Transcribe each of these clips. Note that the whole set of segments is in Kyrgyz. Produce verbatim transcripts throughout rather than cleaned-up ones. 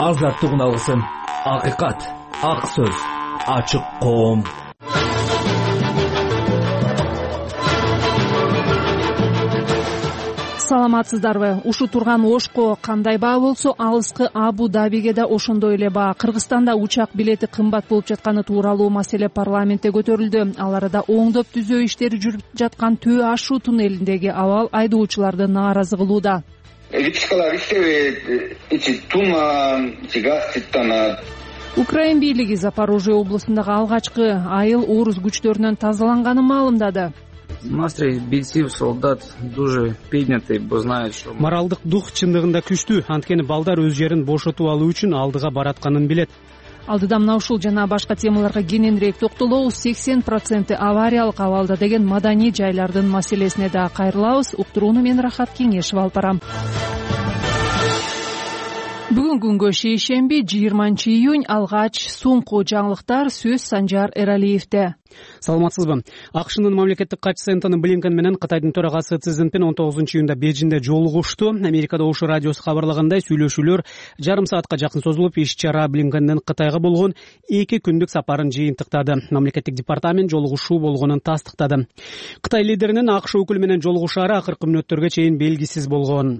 азаттыгын алсын. Акыйкат, ак сөз, ачык коом. Саламатсыздарбы? Ушу турган Ошко кандай баа болсо, алыскы Абу Дабиге да ошондой эле баа. Кыргызстанда учак билети кымбат болуп жатканы тууралуу маселе парламентте көтөрүлдү. Ал арада оңдоп түзөө иштери жүрүп жаткан Төө ашуу туннелиндеги абал айдоочуларды нааразы кылууда. Электрикалар иштебейт, ичи туман, ичи газ чыттанат. Украин бийлиги Запорожье областындагы алгачкы айыл орус күчтөрүнөн тазаланганын маалымдады. Настрой бийців, солдат дуже піднятий, бо знають, що моралдык дух чындыгында күчтүү. Анткени балдар өз жерин бошотуп алуу үчүн алдыга баратканын билет. Алдыда мына ушул жана башка темаларга кененирээк токтолобуз. сексен проценти авариялык абалда деген маданий жайлардын маселесине да кайрылабыз. Уктурууну мен Рахат Кеңешев алып барам. Бүгүн күнгө шейшемби жыйырманчы июнь алгач соңку жаңылыктар сөз Санжар Эралиевде. Саламатсызбы? АКШнын мамлекеттик катчысы Энтони Блинкен менен Кытайдын төрагасы Си Цзиньпин он тогузунчу июнда Бейжиңде жолугушту. Америкада Ош радиосу кабарлагандай, сүйлөшүүлөр жарым саатка жакын созулуп, иш-чара Блинкендин Кытайга болгон эки күндүк сапарын жыйынтыктады. Мамлекеттик департамент жолугушуу болгонун тастыктады. Кытай лидеринин АКШ өкүлү менен жолугушаары акыркы мүнөттөргө чейин белгисиз болгон.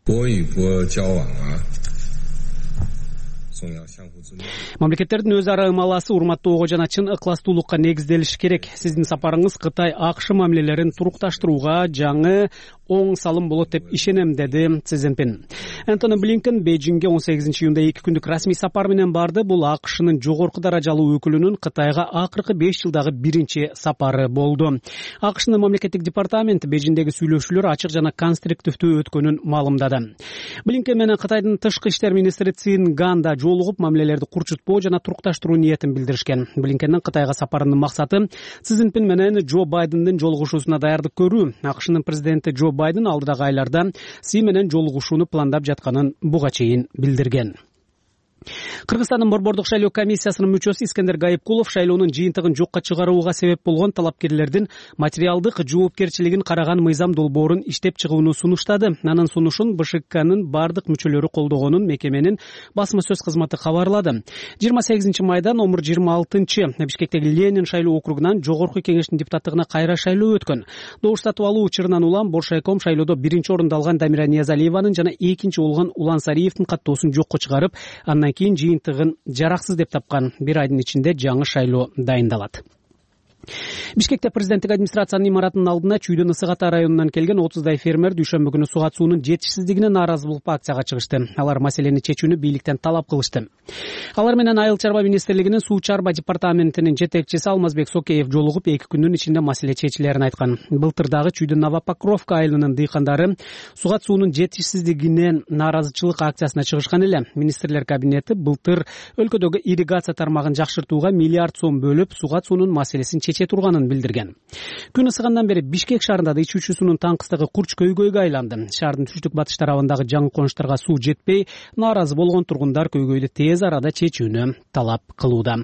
Мамлекеттердин өз ара ымаласы урматтоого жана чын ыкластуулукка негизделиши керек. Сиздин сапарыңыз Кытай АКШ мамилелерин турукташтырууга жаңы оң салым болот деп ишенем, деди Си Цзиньпин. Энтони Блинкен Бейжиңге он сегизинчи июнда эки күндүк расмий сапар менен барды. Бул АКШнын жогорку даражалуу өкүлүнүн Кытайга акыркы беш жылдагы биринчи сапары болду. АКШнын мамлекеттик департаменти Бейжиңдеги сүйлөшүүлөр ачык жана конструктивдүү өткөнүн маалымдады. Блинкен менен Кытайдын тышкы иштер министри Цин Ган да жолугуп мамилелерди курчутпоо жана турукташтыруу ниетин билдиришкен. Блинкендин Кытайга сапарынын максаты Си Цзиньпин менен Джо Байдендин жолугушуусуна даярдык көрүү. АКШнын президенти Джо Байден алдыдагы айларда Си менен жолугушууну пландап жатканын буга чейин билдирген. Кыргызстандын борбордук шайлоо комиссиясынын мүчөсү Искендер Гайыпкулов шайлоонун жыйынтыгын жокко чыгарууга себеп болгон талапкерлердин материалдык жоопкерчилигин караган мыйзам долбоорун иштеп чыгууну сунуштады. Анын сунушун БШКнын бардык мүчөлөрү колдогонун мекеменин басма сөз кызматы кабарлады. жыйырма сегизинчи майда номер жыйырма алтынчы Бишкектеги Ленин шайлоо округунан жогорку кеңештин депутаттыгына кайра шайлоо өткөн. Добуш сатып алуу учурунан улам Боршайком шайлоодо биринчи орунду алган Дамира Ниязалиеванын жана экинчи болгон Улан Сариевдин каттоосун жокко чыгарып, андан кийин жыйынтыгын жараксыз деп тапкан. Бир айдын ичинде жаңы шайлоо дайындалат. Бишкекте президенттик администрациянын имаратынын алдына Чүйдөн Ысык Ата районунан келген отуздай фермер дүйшөмбү күнү суга суунун жетишсиздигине нааразы болуп акцияга чыгышты. Алар маселени чечүүнү бийликтен талап кылышты. Алар менен Айыл чарба министрлигинин суу чарба департаментинин жетекчиси Алмазбек Сокеев жолугуп эки күндүн ичинде маселе чечилерин айткан. Былтырдагы Чүйдөн Новопокровка айылынын дыйкандары суга суунун жетишсиздигинен нааразычылык акциясына чыгышкан эле. Министрлер кабинети былтыр өлкөдөгү ирригация тармагын жакшыртууга миллиард сом бөлүп, суга суунун маселесин чече турганын билдирген. Күн ысыгандан бери Бишкек шаарында да ичүүчү суунун таңкыстыгы курч көйгөйгө айланды. Шаардын түштүк батыш тарабындагы жаңы конуштарга суу жетпей, нааразы болгон тургундар көйгөйдү тез арада чечүүнү талап кылууда.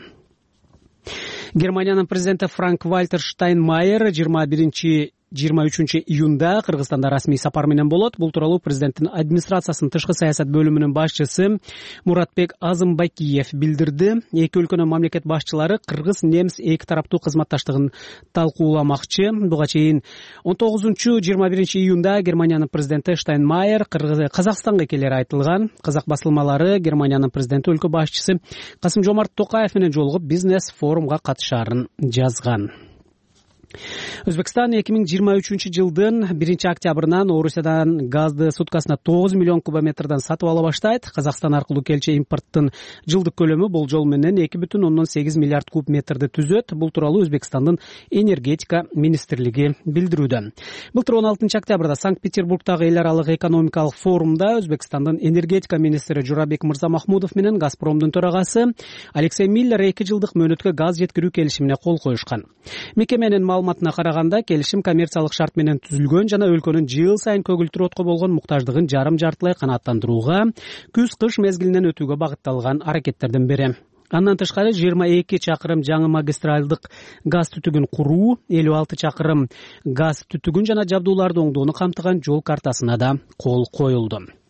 Германиянын президенти Франк Вальтер Штайнмайер жыйырма биринчи жыйырма үчүнчү июнда Кыргызстанда расмий сапар менен болот. Бул тууралуу президенттин администрациясынын тышкы саясат бөлүмүнүн башчысы Муратбек Азымбакиев билдирди. Эки өлкөнүн мамлекет башчылары кыргыз-немис эки тараптуу кызматташтыгын талкууламакчы. Буга чейин он тогузунчу жыйырма биринчи июнда Германиянын президенти Штайнмайер Казакстанга келери айтылган. Казак басылмалары Германиянын президенти өлкө башчысы Касым-Жомарт Токаев менен жолугуп бизнес форумга катышаарын жазган. Өзбекстан эки миң жыйырма үчүнчү жылдын биринчи октябрынан Орусиядан газды суткасына тогуз миллион кубометрден сатып ала баштайт. Казакстан аркылуу келчү импорттун жылдык көлөмү болжол менен эки бүтүн ондон сегиз миллиард куб метрди түзөт. Бул тууралуу Өзбекстандын энергетика министрлиги билдирүүдө. Былтыр он алтынчы октябрда Санкт-Петербургдагы эл аралык экономикалык форумда Өзбекстандын энергетика министри Журабек Мырзамахмудов менен Газпромдун төрагасы Алексей Миллер эки жылдык мөөнөткө газ жеткирүү келишимине кол коюшкан. Мекеменин маалыматына караганда, келишим коммерциялык шарт менен түзүлгөн жана өлкөнүн жыл сайын көгүлтүр отко болгон муктаждыгын жарым жартылай канааттандырууга, күз-кыш мезгилинен өтүүгө багытталган аракеттердин бири. Андан тышкары жыйырма эки чакырым жаңы магистралдык газ түтүгүн куруу, элүү алты чакырым газ түтүгүн жана жабдууларды оңдоону камтыган жол картасына да кол коюлду.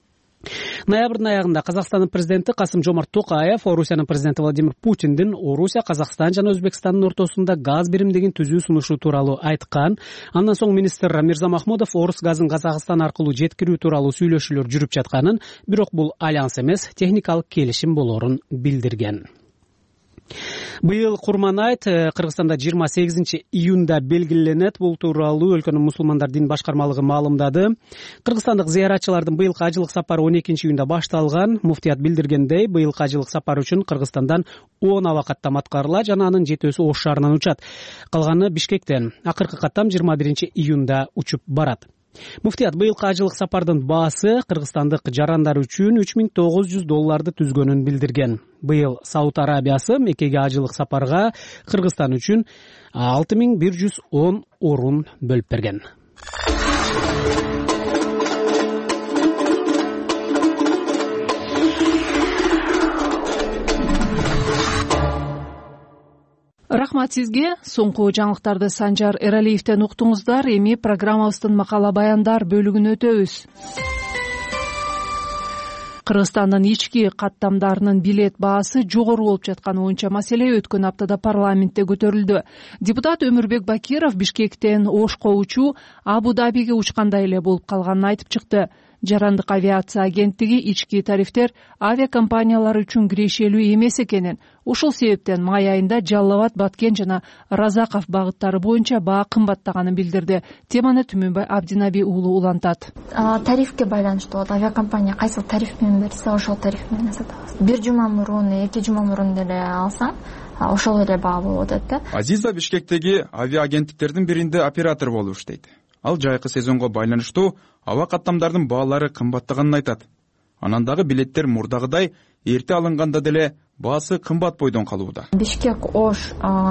Ноябрдын аягында Казакстандын президенти Касым-Жомарт Токаев Орусиянын президенти Владимир Путиндин Орусия, Казакстан жана Өзбекстандын ортосунда газ биримдигин түзүү сунушу тууралуу айткан. Андан соң министр Мирза Махмудов орус газын Казакстан аркылуу жеткирүү тууралуу сүйлөшүүлөр жүрүп жатканын, бирок бул альянс эмес, техникалык келишим болорун билдирген. Быйыл Курман айт Кыргызстанда жыйырма сегизинчи июнда белгиленет. Бул тууралуу өлкөнүн мусулмандар дин башкармалыгы маалымдады. Кыргызстандык зыяратчылардын быйылкы ажылык сапары он экинчи июнда башталган. Муфтият билдиргендей, быйылкы ажылык сапар үчүн Кыргызстандан он аба каттам аткарыла жана анын жетөөсү Ош шаарынан учат. Калганы Бишкектен. Акыркы каттам жыйырма биринчи июнда учуп барат. Муфтият быйылкы ажылык сапардын баасы кыргызстандык жарандар үчүн үч миң тогуз жүз долларды түзгөнүн билдирген. Быйыл Сауд Арабиясы Меккеге ажылык сапарга Кыргызстан үчүн алты миң бир жүз он орун бөлүп берген. Рахмат сизге. Соңку жаңылыктарды Санжар Эралиевден уктуңуздар. Эми программабыздын макала баяндар бөлүгүнө өтөбүз. Кыргызстандын ички каттамдарынын билет баасы жогору болуп жатканы боюнча маселе өткөн аптада парламентте көтөрүлдү. Депутат Өмүрбек Бакиров Бишкектен Ошко учуу Абу-Дабиге учкандай эле болуп калганын айтып чыкты. Жарандык авиация агенттиги ички тарифтер авиакомпаниялар үчүн кирешелүү эмес экенин, ушул себептен май айында Жалал Абад, Баткен жана Разаков багыттары боюнча баа кымбаттаганын билдирди. Теманы Түмөнбай Абдинаби уулу улантат. Тарифке байланыштуу болот. Авиакомпания кайсыл тариф менен берсе, ошол тариф менен сатабыз. Бир жума мурун, эки жума мурун деле алсаң, ошол эле баа болуп атат да. Азиза Бишкектеги авиаагенттиктердин биринде оператор болуп иштейт. Ал жайкы сезонго байланыштуу аба каттамдардын баалары кымбаттаганын айтат. Анан дагы билеттер мурдагыдай эрте алынганда деле баасы кымбат бойдон калууда. Бишкек Ош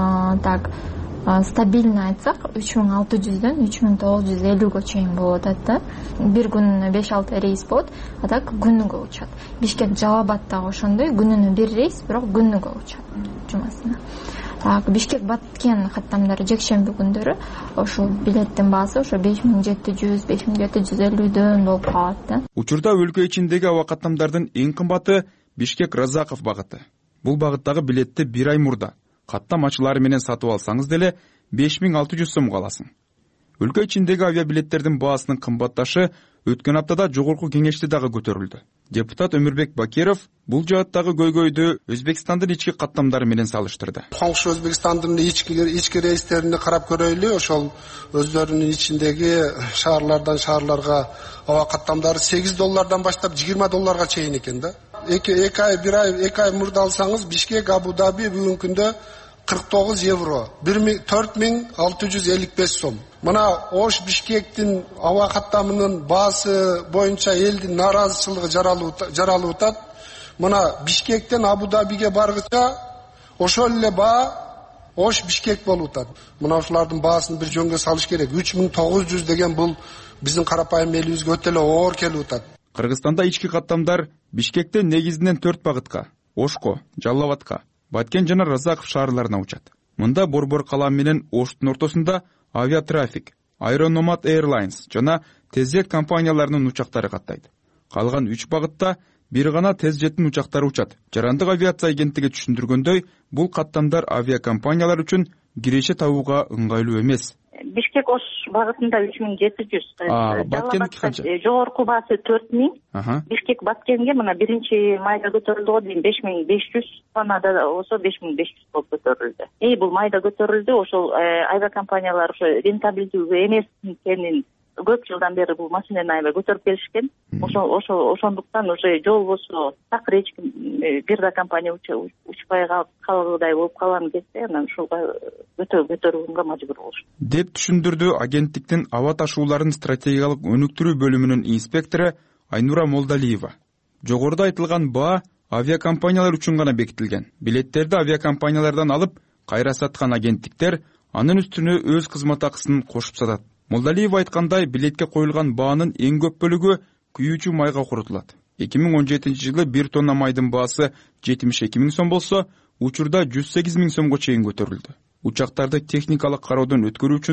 так стабильно айтсак үч миң алты жүздөн үч миң тогуз жүз элүүгө чейин болуп атат да. Бир күнүнө беш алты рейс болот, а так күнүгө учат. Бишкек Жалал Абад дагы ошондой, күнүнө бир рейс, бирок күнүгө учат жумасына. Бишкек Баткен каттамдары жекшемби күндөрү ошол билеттин баасы ошо беш миң жети жүз, беш миң жети жүз элүүдөн болуп калат да. Учурда өлкө ичиндеги аба каттамдардын эң кымбаты Бишкек Разаков багыты. Бул багыттагы билетти бир ай мурда каттам ачылары менен сатып алсаңыз деле беш миң алты жүз сомго аласың. Өлкө ичиндеги авиабилеттердин баасынын кымбатташы өткөн аптада жогорку кеңеште дагы көтөрүлдү. Депутат Өмүрбек Бакиров бул жааттагы көйгөйдү Өзбекстандын ички каттамдары менен салыштырды. Коңшу Өзбекстандын ички ички рейстерине карап көрөйлү. Ошол өздөрүнүн ичиндеги шаарлардан шаарларга аба каттамдары сегиз доллардан баштап жыйырма долларга чейин экен да. Эки эки ай, бир ай, эки ай мурда алсаңыз Бишкек Абу-Даби бүгүнкү күндө кырк тогуз евро, төрт миң алты жүз элүү беш сом. Мына Ош Бишкектин аба каттамынын баасы боюнча элдин нааразычылыгы жаралып атат. Мына Бишкектен Абу-Дабиге баргыча ошол эле баа Ош Бишкек болуп атат. Мына ошолардын баасын бир жөнгө салыш керек. үч миң тогуз жүз деген бул биздин карапайым элибизге өтө эле оор келип атат. Кыргызстанда ички каттамдар Бишкектен негизинен төрт багытка: Ошко, Жалал Абадка, Баткен жана Разаков шаарларына учат. Мында Борбор калам менен Оштун ортосунда Авиатрафик, Аэрономат Airlines жана Тезжет компанияларынын учактары каттайт. Калган үч багытта бир гана Тезжеттин учактары учат. Жарандык авиация агенттиги түшүндүргөндөй, бул каттамдар авиакомпаниялар үчүн киреше табууга ыңгайлуу эмес. Бишкек Ош багытында үч миң жети жүз. Баткеники канча? Жогорку баасы төрт миң. Бишкек Баткенге мына биринчи майда көтөрүлдү дейм беш миң беш жүз, анада болсо беш миң беш жүз болуп көтөрүлдү. Эй бул майда көтөрүлдү, ошол авиакомпаниялар ошо рентабилдүү эмес экенин көп жылдан бери бул маселени аябай көтөрүп келишкен. Ошол ошол ошондуктан уже жол болсо такыр эч ким бир да компания учпай калгандай болуп калган кезде анан ушуга көтөрүүгө мажбур болуш. Деп түшүндүрдү агенттиктин аба ташууларын стратегиялык өнүктүрүү бөлүмүнүн инспектору Айнура Молдалиева. Жогоруда айтылган баа авиакомпаниялар үчүн гана бекитилген. Билеттерди авиакомпаниялардан алып кайра саткан агенттиктер анын үстүнө өз кызмат акысын кошуп сатат. Молдалиева айткандай, билетке коюлган баанын эң көп бөлүгү күйүүчү майга курутулат. эки миң он жетинчи жылы бир тонна майдын баасы жетимиш эки миң сом болсо, учурда жүз сегиз миң сомго чейин көтөрүлдү. Учактарды техникалык кароодон өткөрүү үчүн да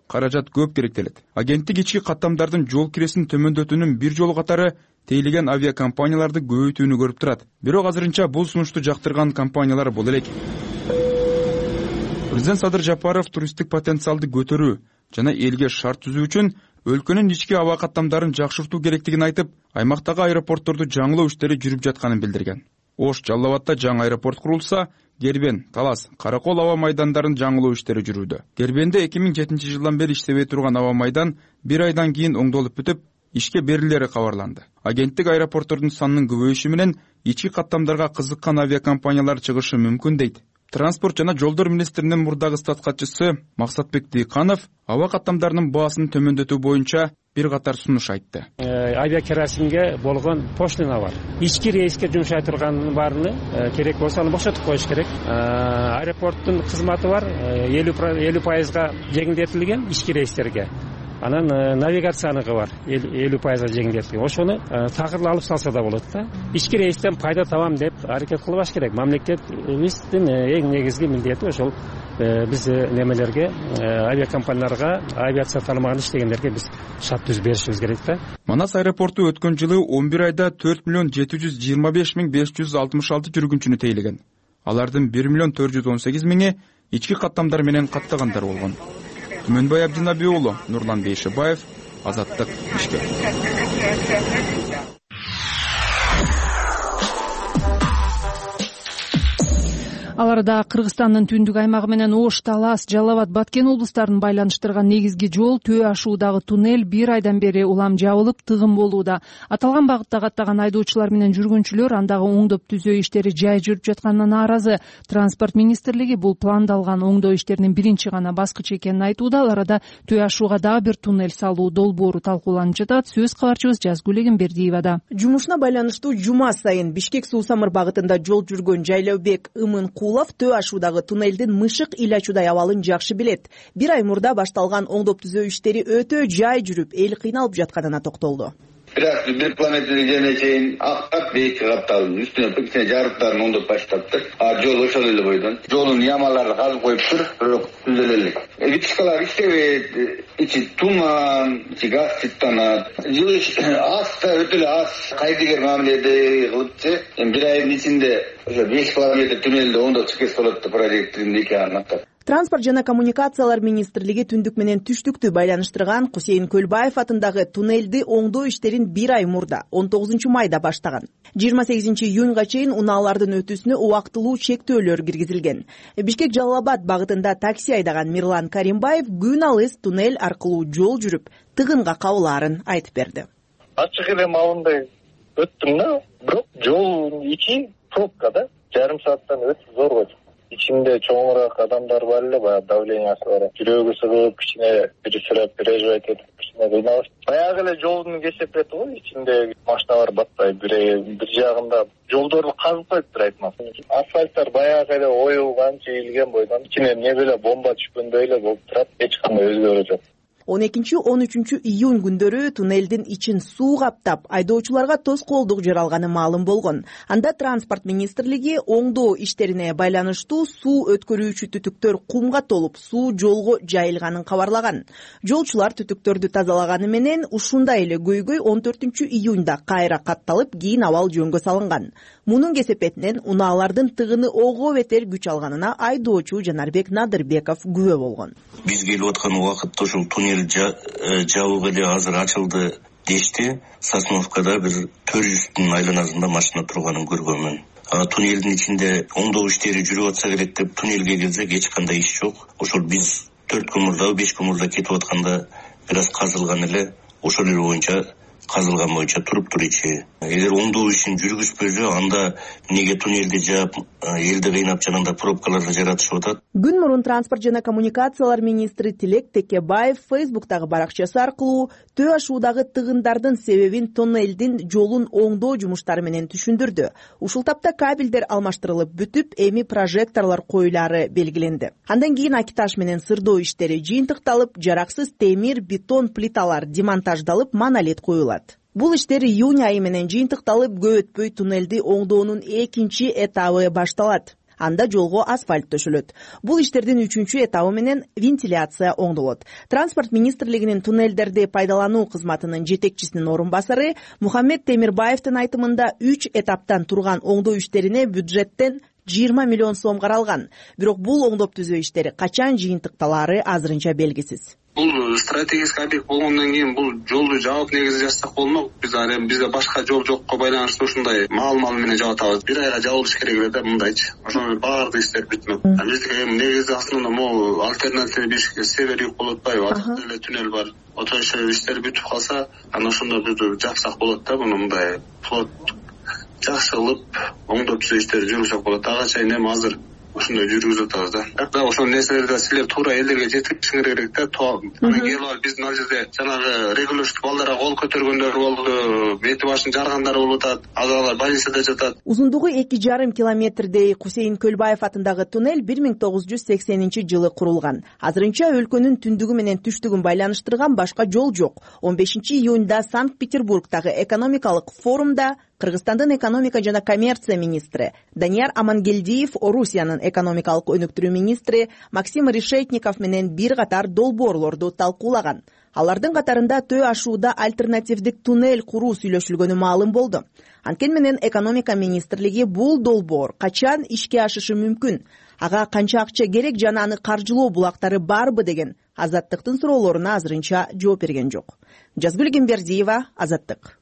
каражат көп керектелет. Агенттик ички каттамдардын жол киресин төмөндөтүүнүн бир жолу катары тейлеген авиакомпанияларды көбөйтүүнү көрүп турат. Бирок азырынча бул сунушту жактырган компаниялар боло элек. Президент Садыр Жапаров туристтик потенциалды көтөрүү жана элге шарт түзүү үчүн өлкөнүн ички аба каттамдарын жакшыртуу керектигин айтып, аймактагы аэропортторду жаңылоо иштери жүрүп жатканын билдирген. Ош, Жалал Абадта жаңы аэропорт курулса, Гербен, Талас, Каракол аба майдандарын жаңылоо иштери жүрүүдө. Гербенде эки миң жетинчи жылдан бери иштебей турган аба майдан бир айдан кийин оңдолуп бүтүп, ишке берилери кабарланды. Агенттик аэропорттордун санынын көбөйүшү менен ички каттамдарга кызыккан авиакомпаниялар чыгышы мүмкүн дейт. Транспорт жана жолдор министринин мурдагы стат катчысы Максатбек Дыйканов аба каттамдарынын баасын төмөндөтүү боюнча бир катар сунуш айтты. Авиакеросинге болгон пошлина бар. Ички рейске жумшай турганын баарыны керек болсо аны бошотуп коюш керек. Аэропорттун кызматы бар, элүү пайызга жеңилдетилген ички рейстерге. Анан навигацияныкы бар, элүү пайызга жеңилдетилген. Ошону такырла алып салса да болот да. Ички рейстен пайда табам деп аракет кылбаш керек. Мамлекеттин эң негизги милдети ошол биз немелерге, авиакомпанияларга, авиация тармагында иштегендерге биз шарт түзүп беришибиз керек да. Манас аэропорту өткөн жылы он бир айда төрт миллион жети жүз жыйырма беш миң беш жүз алтымыш алты жүргүнчүнү тейлеген. Алардын бир миллион төрт жүз он сегиз миңи ички каттамдар менен каттагандар болгон. Түмөнбай Абдинабий уулу, Нурлан Бейшебаев, Азаттык, Бишкек. Аларда Кыргызстандын түндүк аймагы менен Ош, Талас, Жалал Абад, Баткен облустарын байланыштырган негизги жол Төө ашуудагы туннель бир айдан бери улам жабылып, тыгын болууда. Аталган багытта каттаган айдоочулар менен жүргүнчүлөр андагы оңдоп түзөө иштери жай жүрүп жатканына нааразы. Транспорт министрлиги бул пландалган оңдоо иштеринин биринчи гана баскычы экенин айтууда. Аларда Төө ашууга дагы бир туннель салуу долбоору талкууланып жатат. Сөз кабарчыбыз Жазгүл Эгембердиевада. Жумушуна байланыштуу жума сайын Бишкек Суу Самыр багытында жол жүргөн Жайлообек Ымын Кулов Төө ашуудагы туннелдин мышык илачуудай абалын жакшы билет. Бир ай мурда башталган оңдоп түзөө иштери өтө жай жүрүп, эл кыйналып жатканына токтолду. Бирок бир планетаның жерине чейин актап бейикке капталды. Үстүнө кичине жарыктарын оңдоп баштаптыр. А жол ошол эле бойдон. Жолдун ямалары казып коюптур, бирок түзөлө элек. Электричкалар иштебейт. Ичи туман, ичи газ чыттанат. Жылыш аста өтө эле аз кайдыгер мамиледе кылыпчы. Бир айдын ичинде ошо беш километр туннелди оңдоп чыккес болот деп проекттин эки анаттап. Транспорт жана коммуникациялар министрлиги түндүк менен түштүктү байланыштырган Кусейин Көлбаев атындагы туннелди оңдоо иштерин бир ай мурда он тогузунчу майда баштаган. жыйырма сегизинчи июнга чейин унаалардын өтүүсүнө убактылуу чектөөлөр киргизилген. Бишкек Жалал Абад багытында такси айдаган Мирлан Каримбаев күн алыс туннель аркылуу жол жүрүп, тыгынга кабылаарын айтып берди. Ачык эле маалында өттүм да, бирок жол ичи пробка да, жарым сааттан өтүп зор болду. Ичинде чоңураак адамдар бар эле, баягы давлениясы бар. Жүрөгү сыгып, кичине бир сүрөп переживать этип, кичине кыйналып. Баягы эле жолдун кесепети го, ичинде машиналар батпай, бир бир жагында жолдорду казып коюптур айтмак. Асфальттар баягы эле оюлган, чийилген бойдон, ичине эмне эле бомба түшкөндөй эле болуп турат, эч кандай өзгөрүү жок. он экинчи он үчүнчү июнь күндөрү туннелдин ичин суу каптап, айдоочуларга тоскоолдук жаралганы маалым болгон. Анда транспорт министрлиги оңдоо иштерине байланыштуу суу өткөрүүчү түтүктөр кумга толуп, суу жолго жайылганын кабарлаган. Жолчулар түтүктөрдү тазалаганы менен ушундай эле көйгөй он төртүнчү июньда кайра катталып, кийин абал жөнгө салынган. Мунун кесепетинен унаалардын тыгыны ого бетер күч алганына айдоочу Жанарбек Надырбеков күбө болгон. Биз келип аткан убакытта ушул туннель жабык эле азыр ачылды дешти. Сосновкада бир төрт жүздүн айланасында машина турганын көргөнмүн. Туннелдин ичинде оңдоо иштери жүрүп атса керек деп туннелге келсек эч кандай иш жок. Ошол биз төрт күн мурда, беш күн мурда кетип атканда бир аз казылган эле, ошол эле боюнча казылган боюнча туруптур ичи. Эгер оңдоо ишин жүргүзбөсө, анда эмнеге туннелди жаап, элди кыйнап жанагындай пробкаларды жаратышып атат? Күн мурун транспорт жана коммуникациялар министри Тилек Текебаев Фейсбуктагы баракчасы аркылуу Төө ашуудагы тыгындардын себебин туннелдин жолун оңдоо жумуштары менен түшүндүрдү. Ушул тапта кабелдер алмаштырылып бүтүп, эми прожекторлор коюлары белгиленди. Андан кийин акитаж менен сырдоо иштери жыйынтыкталып, жараксыз темир, бетон плиталар демонтаждалып, монолит коюлат. Бул иштер июнь айы менен жыйынтыкталып, көп өтпөй туннелди оңдоонун экинчи этабы башталат. анда жолго асфальт төшөлөт. Бул иштердин үчүнчү этабы менен вентиляция оңдолот. Транспорт министрлигинин туннелдерди пайдалануу кызматынын жетекчисинин орун басары Мухаммед Темирбаевдин айтымында үч этаптан турган оңдоо иштерине бюджеттен жыйырма миллион сом каралган. Бирок бул оңдоп түзөө иштери качан жыйынтыкталары азырынча белгисиз. Бул стратегический объект болгондон кийин бул жолду жаап негизи жазсак болмок. Биз аны бизде башка жол жокко байланыштуу ушундай мал мал менен жаап атабыз. Бир айга жабылыш керек эле да мындайчы. Ошону баардык иштер бүтмөк. Биздики негизи аслында могу альтернативный бир север юг болуп атпайбы? Атып эле туннель бар. Ошол иштер бүтүп калса, анан ошондо биз жапсак болот да муну мындай флот жакшы кылып оңдоп түзөө иштери жүргүзсөк болот. Ага чейин эми азыр ошондой жүргүзүп атабыз да. Да ошол нерселерди силер туура элдерге жеткизишиңер керек да. Анан келип алып биздин ал жерде жанагы регулировщик балдарга кол көтөргөндөр болду, бети башын жаргандар болуп атат, азалар больницада жатат. Узундугу эки жарым километрдей Кусейин Көлбаев атындагы туннель бир миң тогуз жүз сексенинчи жылы курулган. Азырынча өлкөнүн түндүгү менен түштүгүн байланыштырган башка жол жок. он бешинчи июнда Санкт-Петербургдагы экономикалык форумда Кыргызстандын экономика жана коммерция министри Данияр Амангелдиев, Орусиянын экономикалык өнүктүрүү министри Максим Решетников менен бир катар долбоорлорду талкуулаган. Алардын катарында төө ашууда альтернативдик туннель куруу сүйлөшүлгөнү маалым болду. Анткени менен экономика министрлиги бул долбоор качан ишке ашышы мүмкүн, ага канча акча керек жана аны каржылоо булактары барбы деген Азаттыктын суроолоруна азырынча жооп берген жок. Жазгүл Гембердиева, Азаттык.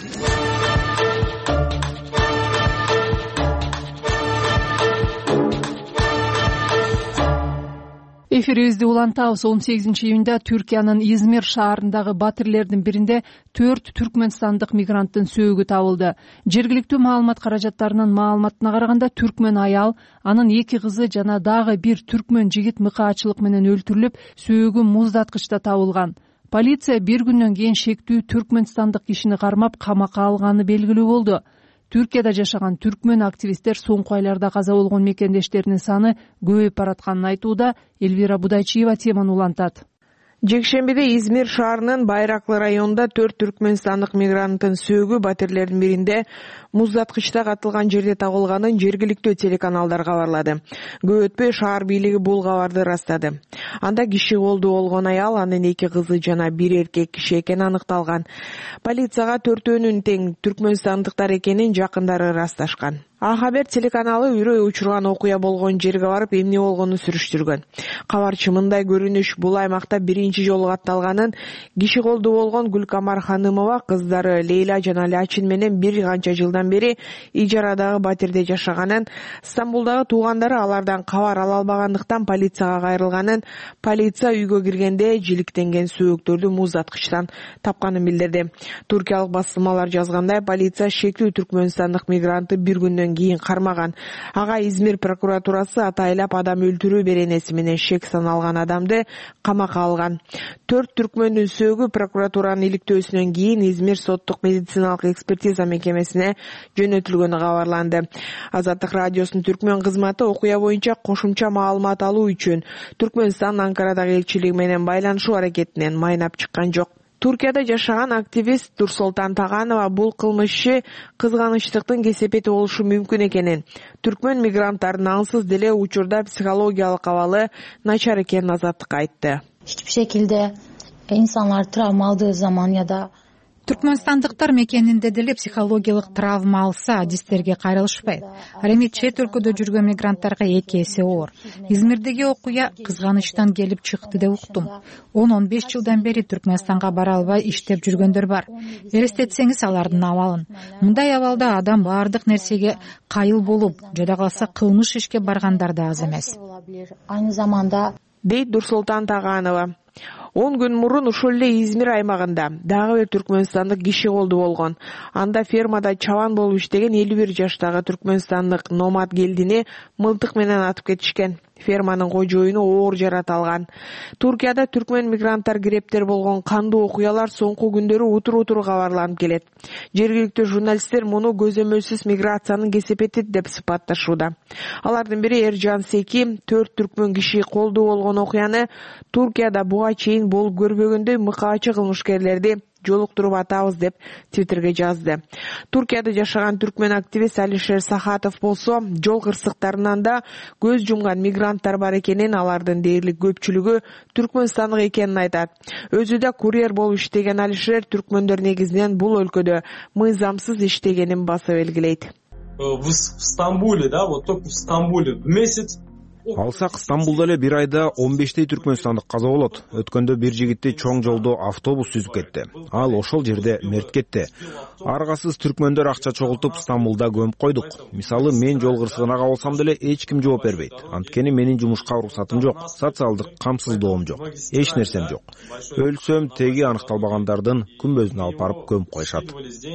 Эфирибизди улантабыз. он сегизинчи июнда Түркиянын Измир шаарындагы батирлердин биринде төрт түркмөнстандык мигранттын сөөгү табылды. Жергиликтүү маалымат каражаттарынын маалыматына караганда түркмөн аял, анын эки кызы жана дагы бир түркмөн жигит мыкаачылык менен өлтүрүлүп, сөөгү муздаткычта табылган. Полиция бир күндөн кийин шектүү түркмөнстандык кишини кармап камакка алганы белгилүү болду. Түркияда жашаган түркмөн активисттер соңку айларда каза болгон мекендештеринин саны көбөйүп баратканын айтууда. Элвира Будайчиева теманы улантат. Жекшембиде Измир шаарынын Байраклы районунда төрт түркмөнстандык мигранттын сөөгү батирлердин биринде муздаткычта катылган жерде табылганын жергиликтүү телеканалдар кабарлады. Көп өтпөй шаар бийлиги бул кабарды ырастады. Анда киши колдуу болгон аял, анын эки кызы жана бир эркек киши экени аныкталган. Полицияга төртөөнүн тең түркмөнстандыктар экенин жакындары ырасташкан. А Хабер телеканалы үрөй учурган окуя болгон жерге барып эмне болгонун сүрүштүргөн. Кабарчы мындай көрүнүш бул аймакта биринчи жолу катталганын, киши колдуу болгон Гүлкамар Ханымова кыздары Лейла жана Лачин менен бир канча жылдан бери ижарадагы батирде жашаганын, Стамбулдагы туугандары алардан кабар ала албагандыктан полицияга кайрылганын, полиция үйгө киргенде жиликтенген сөөктөрдү муздаткычтан тапканын билдирди. Туркиялык басылмалар жазгандай, полиция шектүү түркмөнстандык мигрантты бир күндөн кийин кармаган. Ага Измир прокуратурасы атайлап адам өлтүрүү беренеси менен шек саналган адамды камакка алган. Төрт түркмөндүн сөөгү прокуратуранын иликтөөсүнөн кийин Измир соттук медициналык экспертиза мекемесине жөнөтүлгөнү кабарланды. Азаттык радиосунун түркмөн кызматы окуя боюнча кошумча маалымат алуу үчүн Түркмөнстан Анкарадагы элчилиги менен байланышуу аракетинен майнап чыккан жок. Туркияда жашаган активист Нурсултан Таганова бул кылмышчы кызганычтыктын кесепети болушу мүмкүн экенин, түркмөн мигранттардын ансыз деле учурда психологиялык абалы начар экенин Азаттыкка айтты. Hiçbir şekilde insanlar travma aldığı zaman ya da Түркмөнстандыктар мекенинде деле психологиялык травма алса, адистерге кайрылышпайт. Ал эми чет өлкөдө жүргөн мигранттарга эки эсе оор. Измирдеги окуя кызганычтан келип чыкты деп уктум. он он беш жылдан бери Түркмөнстанга бара албай иштеп жүргөндөр бар. Элестетсеңиз алардын абалын. Мындай абалда адам баардык нерсеге кайыл болуп, жада калса кылмыш ишке баргандар да аз эмес. Aynı zamanda дейт Нурсултан Таганова. он күн мурун ушул эле Измир аймагында дагы бир түркмөнстандык киши колдуу болгон. Анда фермада чабан болуп иштеген элүү бир жаштагы түркмөнстандык номад келдини мылтык менен атып кетишкен. Ферманын кожоюну оор жарат алган. Туркияда түркмөн мигранттар кирептер болгон кандуу окуялар соңку күндөрү утур-утур кабарланып келет. Жергиликтүү журналисттер муну көзөмөлсүз миграциянын кесепети деп сыпатташууда. Алардын бири Эржан Секи төрт түркмөн киши колдуу болгон окуяны Туркияда буга чейин болуп көрбөгөндөй мыкаачы кылмышкерлерди жолуктуруп атабыз деп твиттерге жазды. Туркияда жашаган түркмен активист Алишер Сахатов болсо, жол кырсыктарынан да көз жумган мигранттар бар экенин, алардын дээрлик көпчүлүгү түркмөнстандык экенин айтат. Өзү да курьер болуп иштеген Алишер түркмөндөр негизинен бул өлкөдө мыйзамсыз иштегенин баса белгилейт. В Стамбуле, да, вот только в Стамбуле в месяц. Алсак Стамбулда эле бир айда он бештей түркмөнстандык каза болот. Өткөндө бир жигитти чоң жолдо автобус сүзүп кетти. Ал ошол жерде мерт кетти. Аргасыз түркмөндөр акча чогултуп Стамбулда көмүп койдук. Мисалы, мен жол кырсыгына кабылсам деле эч ким жооп бербейт. Анткени менин жумушка уруксатым жок, социалдык камсыздоом жок, эч нерсем жок. Өлсөм теги аныкталбагандардын күмбөзүнө алып барып көмүп коюшат.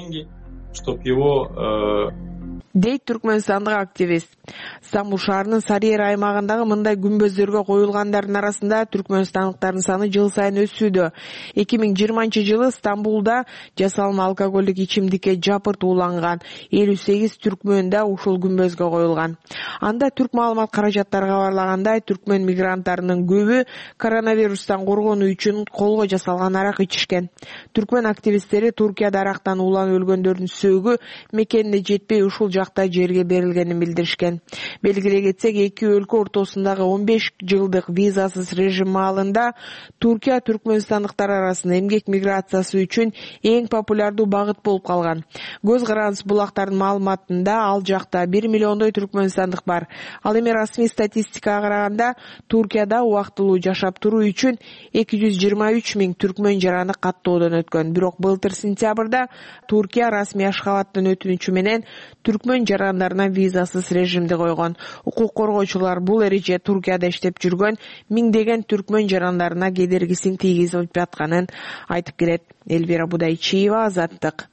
Чтоб его дейт түркмөнстандык активист. Стамбул шаарынын Сарыер аймагындагы мындай күмбөздөргө коюлгандардын арасында түркмөнстандыктардын саны жыл сайын өсүүдө. эки миң жыйырманчы жылы Стамбулда жасалма алкоголдук ичимдикке жапырт ууланган элүү сегиз түркмөн да ушул күмбөзгө коюлган. Анда түрк маалымат каражаттары кабарлагандай, түркмөн мигранттарынын көбү коронавирустан коргонуу үчүн колго жасалган арак ичишкен. Түркмөн активисттери Туркияда арактан ууланып өлгөндөрдүн сөөгү мекенине жетпей ушул жакта жерге берилгенин билдиришкен. Белгилей кетсек, эки өлкө ортосундагы он беш жылдык визасыз режим маалында Туркия түркмөнстандыктар арасында эмгек миграциясы үчүн эң популярдуу багыт болуп калган. Көз карандыс булактардын маалыматында ал жакта бир миллиондой түркмөнстандык бар. Ал эми расмий статистикага караганда Туркияда убактылуу жашап туруу үчүн эки жүз жыйырма үч миң түркмөн жараны каттоодон өткөн. Бирок былтыр сентябрда Туркия расмий Ашхабадтын өтүнүчү менен түркмөн жарандарына визасыз режимди койгон. Укук коргоочулар бул эреже Туркияда иштеп жүргөн миңдеген түркмөн жарандарына кедергисин тийгизип жатканын айтып келет. Элвира Будайчиева, Азаттык.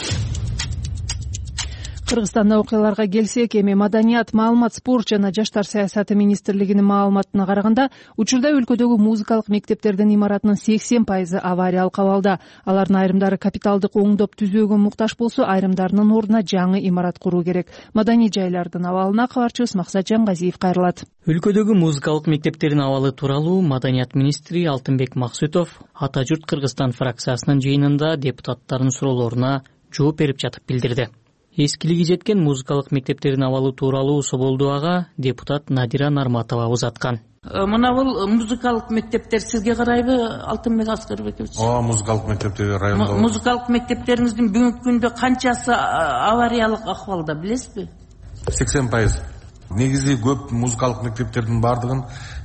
Кыргызстанда окуяларга келсек, эми Маданият, маалымат, спорт жана жаштар саясаты министрлигинин маалыматына караганда, учурда өлкөдөгү музыкалык мектептердин имаратынын сексен пайызы авариялык абалда. Алардын айрымдары капиталдык оңдоп түзүүгө муктаж болсо, айрымдарынын ордуна жаңы имарат куруу керек. Маданий жайлардын абалына кабарчыбыз Максат Жангазиев кайрылат. Өлкөдөгү музыкалык мектептердин абалы тууралуу Маданият министри Алтынбек Максутов Ата журт Кыргызстан фракциясынын жыйынында депутаттардын суроолоруна жооп берип жатып билдирди. Эскилиги жеткен музыкалык мектептердин абалы тууралуу Соболдуага депутат Надира Нарматова узаткан. Мына бул музыкалык мектептер сизге карайбы, Алтынбек Аскарбекович? Ооба, музыкалык мектептер районда. Музыкалык мектептериңиздин бүгүнкү күндө канчасы авариялык акыбалда, билесизби? сексен пайыз. Негизи көп музыкалык мектептердин бардыгын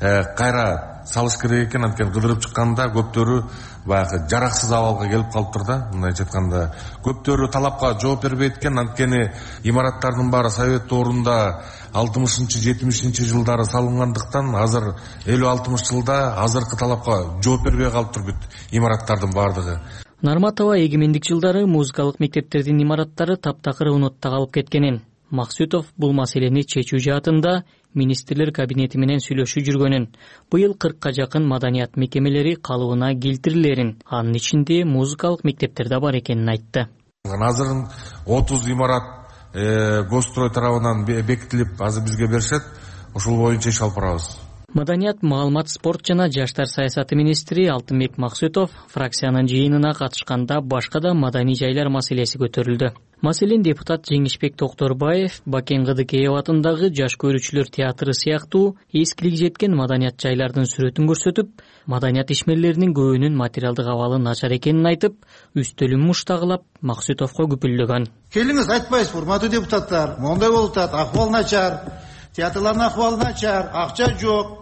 кайра салыш керек экен, анткени кыдырып чыкканда көптөрү баягы жараксыз абалга келип калыптыр да. Мындайча айтканда, көптөрү талапка жооп бербейт экен, анткени имараттардын баары совет доорунда алтымышынчы жетимишинчи жылдары салынгандыктан азыр элүү алтымыш жылда азыркы талапка жооп бербей калыптыр бүт имараттардын бардыгы. Нарматова эгемендик жылдары музыкалык мектептердин имараттары таптакыр унутта калып кеткенин, Максутов бул маселени чечүү жаатында министрлер кабинети менен сүйлөшүп жүргөнүн, быйыл кыркка жакын маданият мекемелери калыбына келтирилерин, анын ичинде музыкалык мектептерде бар экенин айтты. Азыр отуз имарат Госстрой тарабынан бекитилип, азыр бизге беришет, ошол боюнча иш алып барабыз. Маданият, маалымат, спорт жана жаштар саясаты министри Алтынбек Максутов фракциянын жыйынына катышканда башка да маданий жайлар маселеси көтөрүлдү. Маселен депутат Жеңишбек Токторбаев Бакен Кыдыкеев атындагы жаш көрүүчүлөр театры сыяктуу эскилиги жеткен маданият жайлардын сүрөтүн көрсөтүп, маданият ишмерлеринин көбүнүн материалдык абалы начар экенин айтып, үстөлүн муштагылап Максутовго күпүлдөгөн. Келиңиз, айтпайсыз, урматтуу депутаттар, мондай болуп атат, акыбал начар, театрлардын акыбалы начар, акча жок,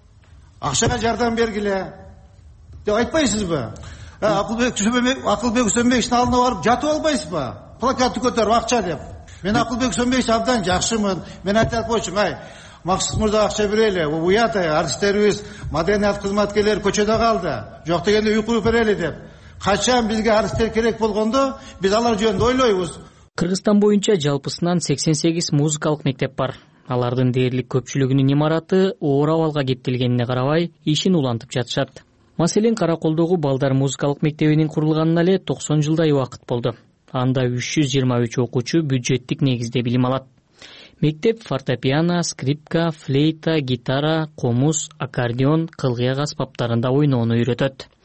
акчага жардам бергиле деп айтпайсызбы? Акылбек Үсөнбековичтин алдына барып жатып албайсызбы? Плакатты көтөрүп акча деп. Мен Акылбек Үсөнбекович абдан жакшымын. Мен айтып койчумун, ай, Максут мырза акча берели, уят, артисттерибиз, маданият кызматкерлери көчөдө калды. Жок дегенде уйку берели деп. Качан бизге артисттер керек болгондо, биз алар жөнүндө ойлойбуз. Кыргызстан боюнча жалпысынан сексен сегиз музыкалык мектеп бар. Алардын дээрлик көпчүлүгүнүн имараты оор абалга кептелгенине карабай, ишин улантып жатышат. Маселен, Караколдогу Балдар музыкалык мектебинин курулганына эле токсон жылдай убакыт болду. Анда үч жүз жыйырма үч окуучу бюджеттик негизде билим алат. Мектеп фортепиано, скрипка, флейта, гитара, комуз, аккордеон, кылгыяк аспаптарында ойноону үйрөтөт.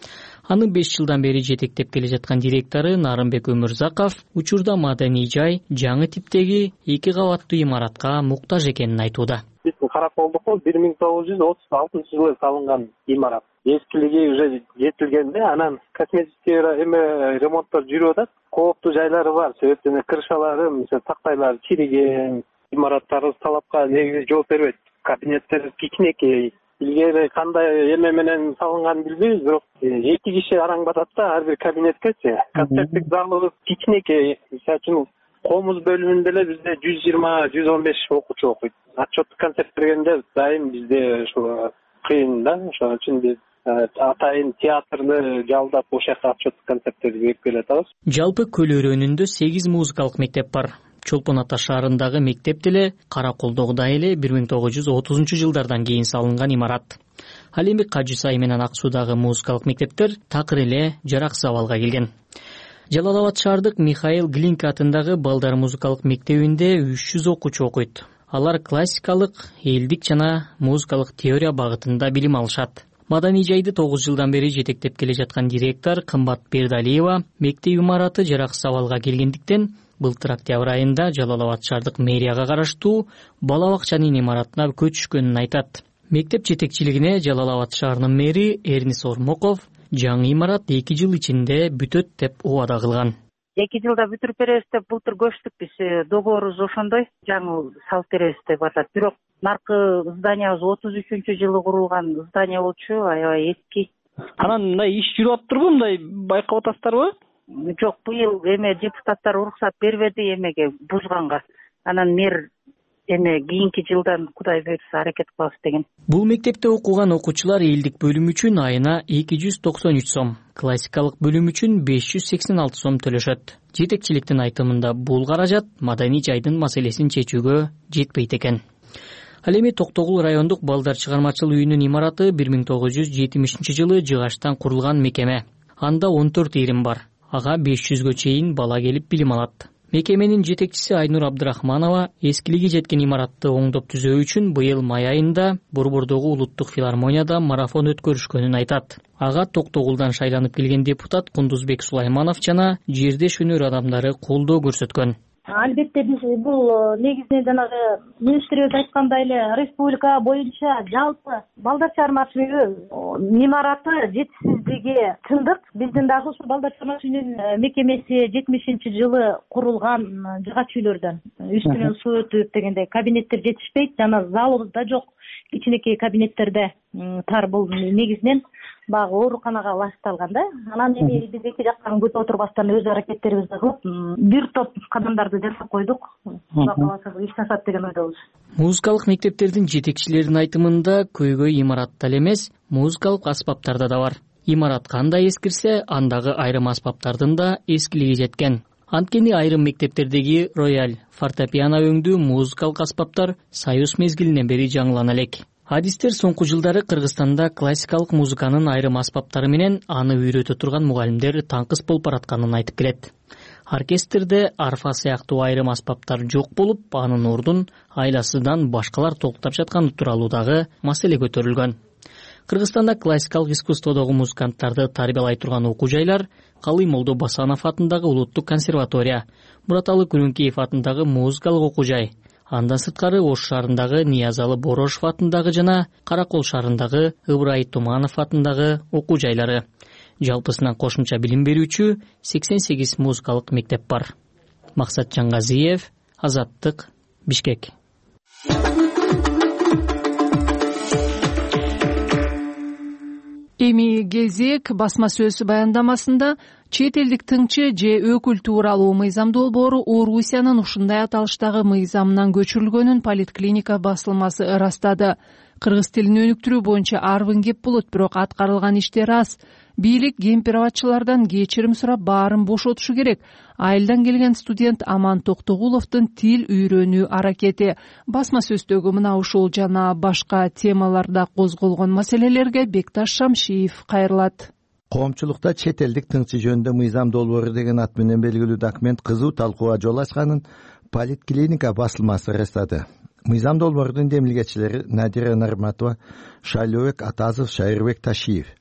Аны беш жылдан бери жетектеп келе жаткан директору Нарымбек Өмүрзаков учурда маданий жай жаңы типтеги эки кабаттуу имаратка муктаж экенин айтууда. Биздин Караколдук бир миң тогуз жүз отуз алтынчы жылы салынган имарат. Эскилиги уже жетилгенде, анан косметический эме ремонттор жүрүп атат. Кооптуу жайлары бар, себептен крышалары, мисалы тактайлары чириген, имараттарыбыз талапка негизи жооп бербейт. Кабинеттер кичинекей. Илгери кандай эме менен салынганын билбейбиз, бирок эки киши араңбатат да ар бир кабинеткечи. Концерттик залыбыз кичинекей. Мисалы үчүн комуз бөлүмүндө эле бизде жүз жыйырма жүз он беш окуучу окуйт. Отчеттук концерт бергенде дайым бизде ошо кыйын да, ошон үчүн биз атайын театрды жалдап ошол жакка отчеттук концерттерди берип келатабыз. Жалпы Көл өрөөнүндө сегиз музыкалык мектеп бар. Чолпон Ата шаарындагы мектеп деле Караколдогудай эле бир миң тогуз жүз отузунчу жылдардан кийин салынган имарат. Ал эми Кажы Сай менен Ак Суудагы музыкалык мектептер такыр эле жараксыз абалга келген. Жалал Абад шаардык Михаил Глинка атындагы балдар музыкалык мектебинде үч жүз окуучу окуйт. Алар классикалык, элдик жана музыкалык теория багытында билим алышат. Маданий жайды тогуз жылдан бери жетектеп келе жаткан директор Кымбат Бердалиева мектеп имараты жараксыз абалга келгендиктен былтыр октябрь айында Жалал Абад шаардык мэрияга караштуу бала бакчанын имаратына көчүшкөнүн айтат. Мектеп жетекчилигине Жалал Абад шаарынын мэри Эрнис Ормоков жаңы имарат эки жыл ичинде бүтөт деп убада кылган. эки жылда бүтүрүп беребиз деп былтыр көчтүк, биз договорубуз ошондой, жаңы салып беребиз деп атат. Бирок наркы зданиябыз отуз үчүнчү жылы курулган здание болчу, аябай эски. Анан мындай иш жүрүп атыптырбы, мындай байкап атасыздарбы? Жок, быйыл эме депутаттар уруксат бербеди эмеге бузганга. Анан мэр эме кийинки жылдан Кудай буйрса аракет кылабыз деген. Бул мектепте окуган окуучулар элдик бөлүм үчүн айына эки жүз токсон үч сом, классикалык бөлүм үчүн беш жүз сексен алты сом төлөшөт. Жетекчиликтин айтымында бул каражат маданий жайдын маселесин чечүүгө жетпейт экен. Ал эми Токтогул райондук балдар чыгармачыл үйүнүн имараты бир миң тогуз жүз жетимишинчи жылы жыгачтан курулган мекеме. Анда он төрт ирим бар. Ага беш жүзгө чейин бала келип билим алат. Мекеменин жетекчиси Айнур Абдрахманова эскилиги жеткен имаратты оңдоп түзөө үчүн быйыл май айында Борбордогу улуттук филармонияда марафон өткөрүшкөнүн айтат. Ага Токтогулдан шайланып келген депутат Кундузбек Сулайманов жана жердеш өнөр адамдары колдоо көрсөткөн. Албетте биз бул негизинен жанагы министрибиз айткандай эле республика боюнча жалпы балдар чыгармачыл үйү имараты жетишсиздиги чындык. Биздин дагы ушу балдар чыгармачыл үйүнүн мекемеси жетимишинчи жылы курулган жыгач үйлөрдөн. Үстүнөн суу өтүп дегенде кабинеттер жетишпейт, жана залыбыз да жок. Кичинекей кабинеттерде тар, бул негизинен багы ооруканага ылашталган да. Анан эми биз эки жактан күтүп отурбастан өз аракеттерибизди кылып бир топ кадамдарды жасап койдук. Кудай кааласа ишташат деген ойдобуз. Музыкалык мектептердин жетекчилеринин айтымында көйгөй имаратта эле эмес, музыкалык аспаптарда да бар. Имарат кандай эскирсе, андагы айрым аспаптардын да эскилиги жеткен. Анткени айрым мектептердеги рояль, фортепиано өңдүү музыкалык аспаптар Союз мезгилинен бери жаңылана элек. Адистер соңку жылдары Кыргызстанда классикалык музыканын айрым аспаптары менен аны үйрөтө турган мугалимдер таңкыс болуп баратканын айтып келет. Оркестрде арфа сыяктуу айрым аспаптар жок болуп, анын ордун айласыдан башкалар толуктап жатканы тууралуу дагы маселе көтөрүлгөн. Кыргызстанда классикалык искусстводогу музыканттарды тарбиялай турган окуу жайлар Калый Молдо Басанов атындагы улуттук консерватория, Мураталы Күрүнкеев атындагы музыкалык окуу жай, андан сырткары Ош шаарындагы Ниязалы Борошов атындагы жана Каракол шаарындагы Ыбрай Туманов атындагы окуу жайлары. Жалпысынан кошумча билим берүүчү сексен сегиз музыкалык мектеп бар. Максат Жаңгазиев, Азаттык, Бишкек. Эми кезек басма сөз баяндамасында чет элдик тыңчы же өкүл тууралуу мыйзам долбоору Орусиянын ушундай аталыштагы мыйзамынан көчүрүлгөнүн Политклиника басылмасы ырастады. Кыргыз тилин өнүктүрүү боюнча арбын кеп болот, бирок аткарылган иштер аз. Бийлик кемпир-абадчылардан кечирим сурап баарын бошотушу керек. Айылдан келген студент Аман Токтогуловдун тил үйрөнүү аракети. Басма сөздөгү мына ушул жана башка темаларда козголгон маселелерге Бекташ Шамшиев кайрылат. Коомчулукта чет элдик тыңчы жөнүндө мыйзам долбоору деген ат менен белгилүү документ кызуу талкууга жол ачканын Политклиника басылмасы ырастады. Мыйзам долбоордун демилгечилери Надира Нарматова, Шайлообек Атазов, Шайырбек Ташиев.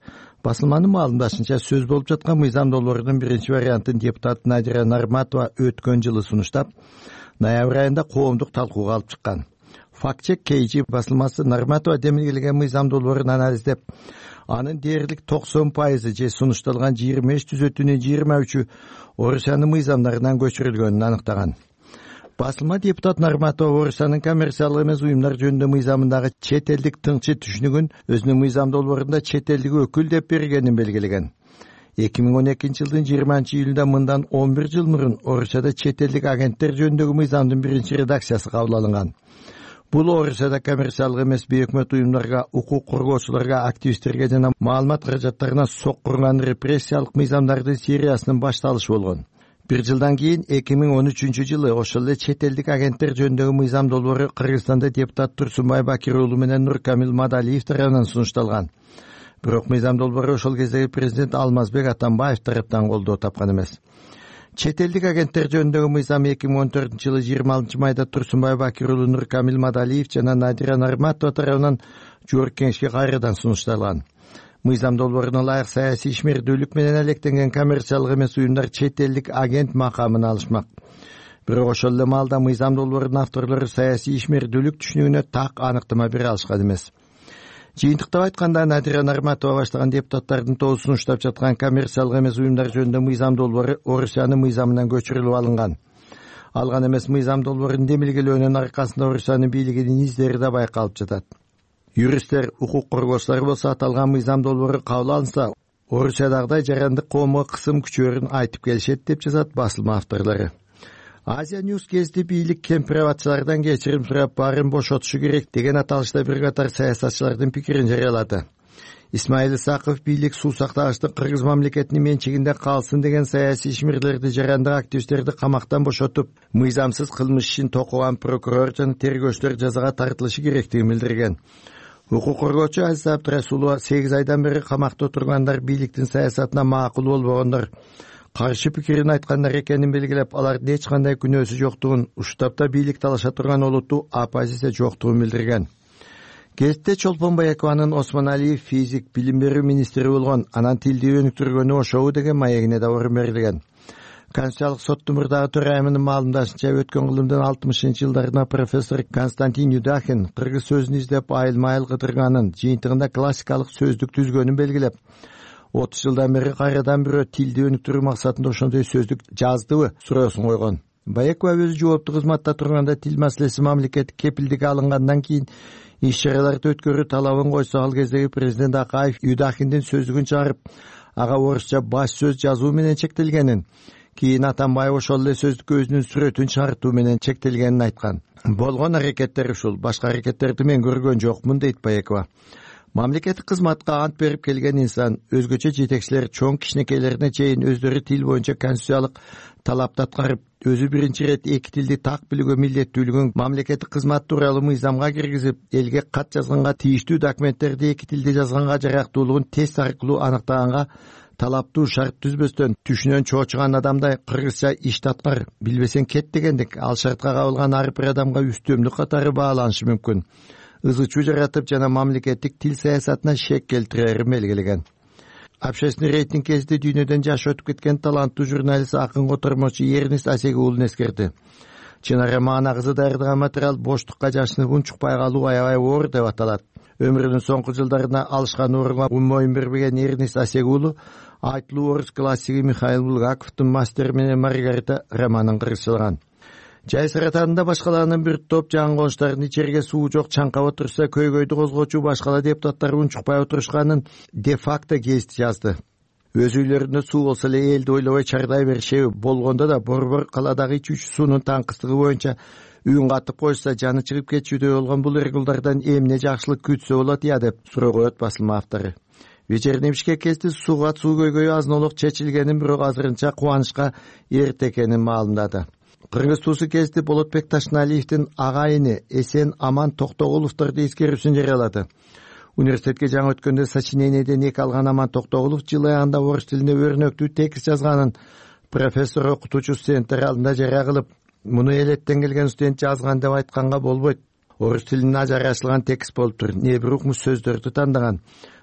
Басылманын маалымдашынча, сөз болуп жаткан мыйзам долбоорунун биринчи вариантын депутат Надира Нарматова өткөн жылы сунуштап, ноябрь айында коомдук талкууга алып чыккан. Фактчек кей жи басылмасы Нарматова демилгелеген мыйзам долбоорун анализдеп, анын дээрлик токсон пайызы же сунушталган жыйырма беш түзөтүүнүн жыйырма үчү Орусиянын мыйзамдарынан көчүрүлгөнүн аныктаган. Басылма депутат Нарматова Орусиянын коммерциялык эмес уюмдар жөнүндө мыйзамындагы чет элдик тыңчы түшүнүгүн өзүнүн мыйзам долбоорунда чет элдик өкүл деп бергенин белгилеген. эки миң он экинчи жылдын жыйырманчы июлунда мындан он бир жыл мурун Орусияда чет элдик агенттер жөнүндөгү мыйзамдын биринчи редакциясы кабыл алынган. Бул Орусияда коммерциялык эмес бейөкмөт уюмдарга, укук коргоочуларга, активисттерге жана маалымат каражаттарына соккурган репрессиялык мыйзамдардын сериясынын башталышы болгон. Бир жылдан кийин эки миң он үчүнчү жылы ошол эле чет элдик агенттер жөнүндөгү мыйзам долбоору Кыргызстанда депутат Турсунбай Бакир уулу менен Нуркамил Мадалиев тарабынан сунушталган. Бирок мыйзам долбоору ошол кездеги президент Алмазбек Атамбаев тараптан колдоо тапкан эмес. Чет элдик агенттер жөнүндөгү мыйзам эки миң он төртүнчү жылы жыйырма алтынчы майда Турсунбай Бакир уулу, Нуркамил Мадалиев жана Надира Нарматова тарабынан жогорку кеңешке кайрадан сунушталган. Мыйзам долбооруна ылайык саясий ишмердүүлүк менен алектенген коммерциялык эмес уюмдар чет элдик агент макамын алышмак. Бирок ошол эле маалда мыйзам долбоорунун авторлору саясий ишмердүүлүк түшүнүгүнө так аныктама бере алышкан эмес. Жыйынтыктап айтканда, Надира Нарматова баштаган депутаттардын тобу сунуштап жаткан коммерциялык эмес уюмдар жөнүндө мыйзам долбоору Орусиянын мыйзамынан көчүрүлүп алынган. Алган эмес мыйзам долбоорун демилгелөөнүн аркасында Орусиянын бийлигинин издери да байкалып жатат. Юристтер, укук коргоочулар болсо аталган мыйзам долбоору кабыл алынса, Орусиядагыдай жарандык коомго кысым күчөөрүн айтып келишет деп жазат басылма авторлору. Азия Ньюс гезити бийлик кемпирабатчылардан кечирим сурап баарын бошотушу керек деген аталышта бир катар саясатчылардын пикирин жарыялады. Исмаил Исаков бийлик суу сактагычтын Кыргыз мамлекетинин менчигинде калсын деген саясий ишмерлерди, жарандык активисттерди камактан бошотуп, мыйзамсыз кылмыш ишин токуган прокурор жана тергөөчүлөр жазага тартылышы керектигин билдирген. Укук коргоочу Азиз Абдрасулова сегиз айдан бери камакта отургандар бийликтин саясатына макул болбогондор, каршы пикирин айткандар экенин белгилеп, алардын эч кандай күнөөсү жоктугун, ушул тапта бийлик талаша турган олуттуу оппозиция жоктугун билдирген. Гезитте Чолпон Баякованын Осмоналиев физик, билим берүү министри болгон, анан тилди өнүктүргөнү ошобу деген маегине да орун берилген. Конституциялык соттун мурдагы төрайымынын маалымдашынча, өткөн кылымдын алтымышынчы жылдарына профессор Константин Юдахин кыргыз сөзүн издеп айыл-майыл кыдырганын, жыйынтыгында классикалык сөздүк түзгөнүн белгилеп, отуз жылдан бери кайрадан бирөө тилди өнүктүрүү максатында ошондой сөздүк жаздыбы суроосун койгон. Баякова өзү жооптуу кызматта турганда тил маселеси мамлекеттик кепилдикке алынгандан кийин иш-чараларды өткөрүү талабын койсо, ал кездеги президент Акаев Юдахиндин сөздүгүн чыгарып, ага орусча баш сөз жазуу менен чектелгенин, кийин Атамбаев ошол эле сөздүккө өзүнүн сүрөтүн чыгартуу менен чектелгенин айткан. Болгон аракеттер ушул, башка аракеттерди мен көргөн жокмун, дейт Баякова. Мамлекеттик кызматка ант берип келген инсан, өзгөчө жетекчилер чоң кичинекейлерине чейин өздөрү тил боюнча конституциялык талапты аткарып, өзү биринчи ирет эки тилди так билүүгө милдеттүүлүгүн мамлекеттик кызмат тууралуу мыйзамга киргизип, элге кат жазганга тийиштүү документтерди эки тилде жазганга жарактуулугун тест аркылуу аныктаганга талаптуу шарт түзбөстөн түшүнөн чоочуган адамдай кыргызча иш таткар, билбесең кет дегендик, ал шартка кабылган ар бир адамга үстөмдүк катары бааланышы мүмкүн. Ызы чуу жаратып жана мамлекеттик тил саясатына шек келтирерин белгилеген. Общественный рейтинг кезинде дүйнөдөн жашы өтүп кеткен таланттуу журналист, акын котормочу Эрнест Асегулун эскерди. Чынара Маана кызы даярдаган материал боштукка жашынып унчукпай калуу аябай оор деп аталат. Өмүрүнүн соңку жылдарына алышкан орунга мойун бербеген Эрнест Асегулу айтылуу орус классиги Михаил Булгаковдун Мастер менен Маргарита романын кыргызчалаган. Жай саратанында башкаланын бир топ жаңы конуштарын ичерге суу жок чаңкап отурса, көйгөйдү козгоочу башкала депутаттар унчукпай отурушканын де-факто гезити жазды. Өз үйлөрүндө суу болсо эле элди ойлобой чардай беришеби, болгондо да борбор каладагы ичүүчү суунун таңкыстыгы боюнча үйүн катып койса, жаны чыгып кетчүдөй болгон бул эргулдардан эмне жакшылык күтсө болот я деп суроо коет басылма автору. Вечерний Бишкек гезити сууга суу көйгөйү азнолук чечилгенин, бирок азырынча кубанычка эрте экенин маалымдады. Кыргыз туусу гезити Болотбек Ташналиевдин агайыны Эсен Аман Токтогуловдорду эскерүүсүн жарыялады. Университетке жаңы өткөндө сочинениеден эки алган Аман Токтогулов жыл аягында орус тилинде өрнөктүү текст жазганын профессор окутуучу студенттер алдында жарыя кылып, муну элеттен келген студент жазган деп айтканга болбойт. Орус тилине ажырашылган текст болуптур. Не бир укмуш сөздөрдү тандаган.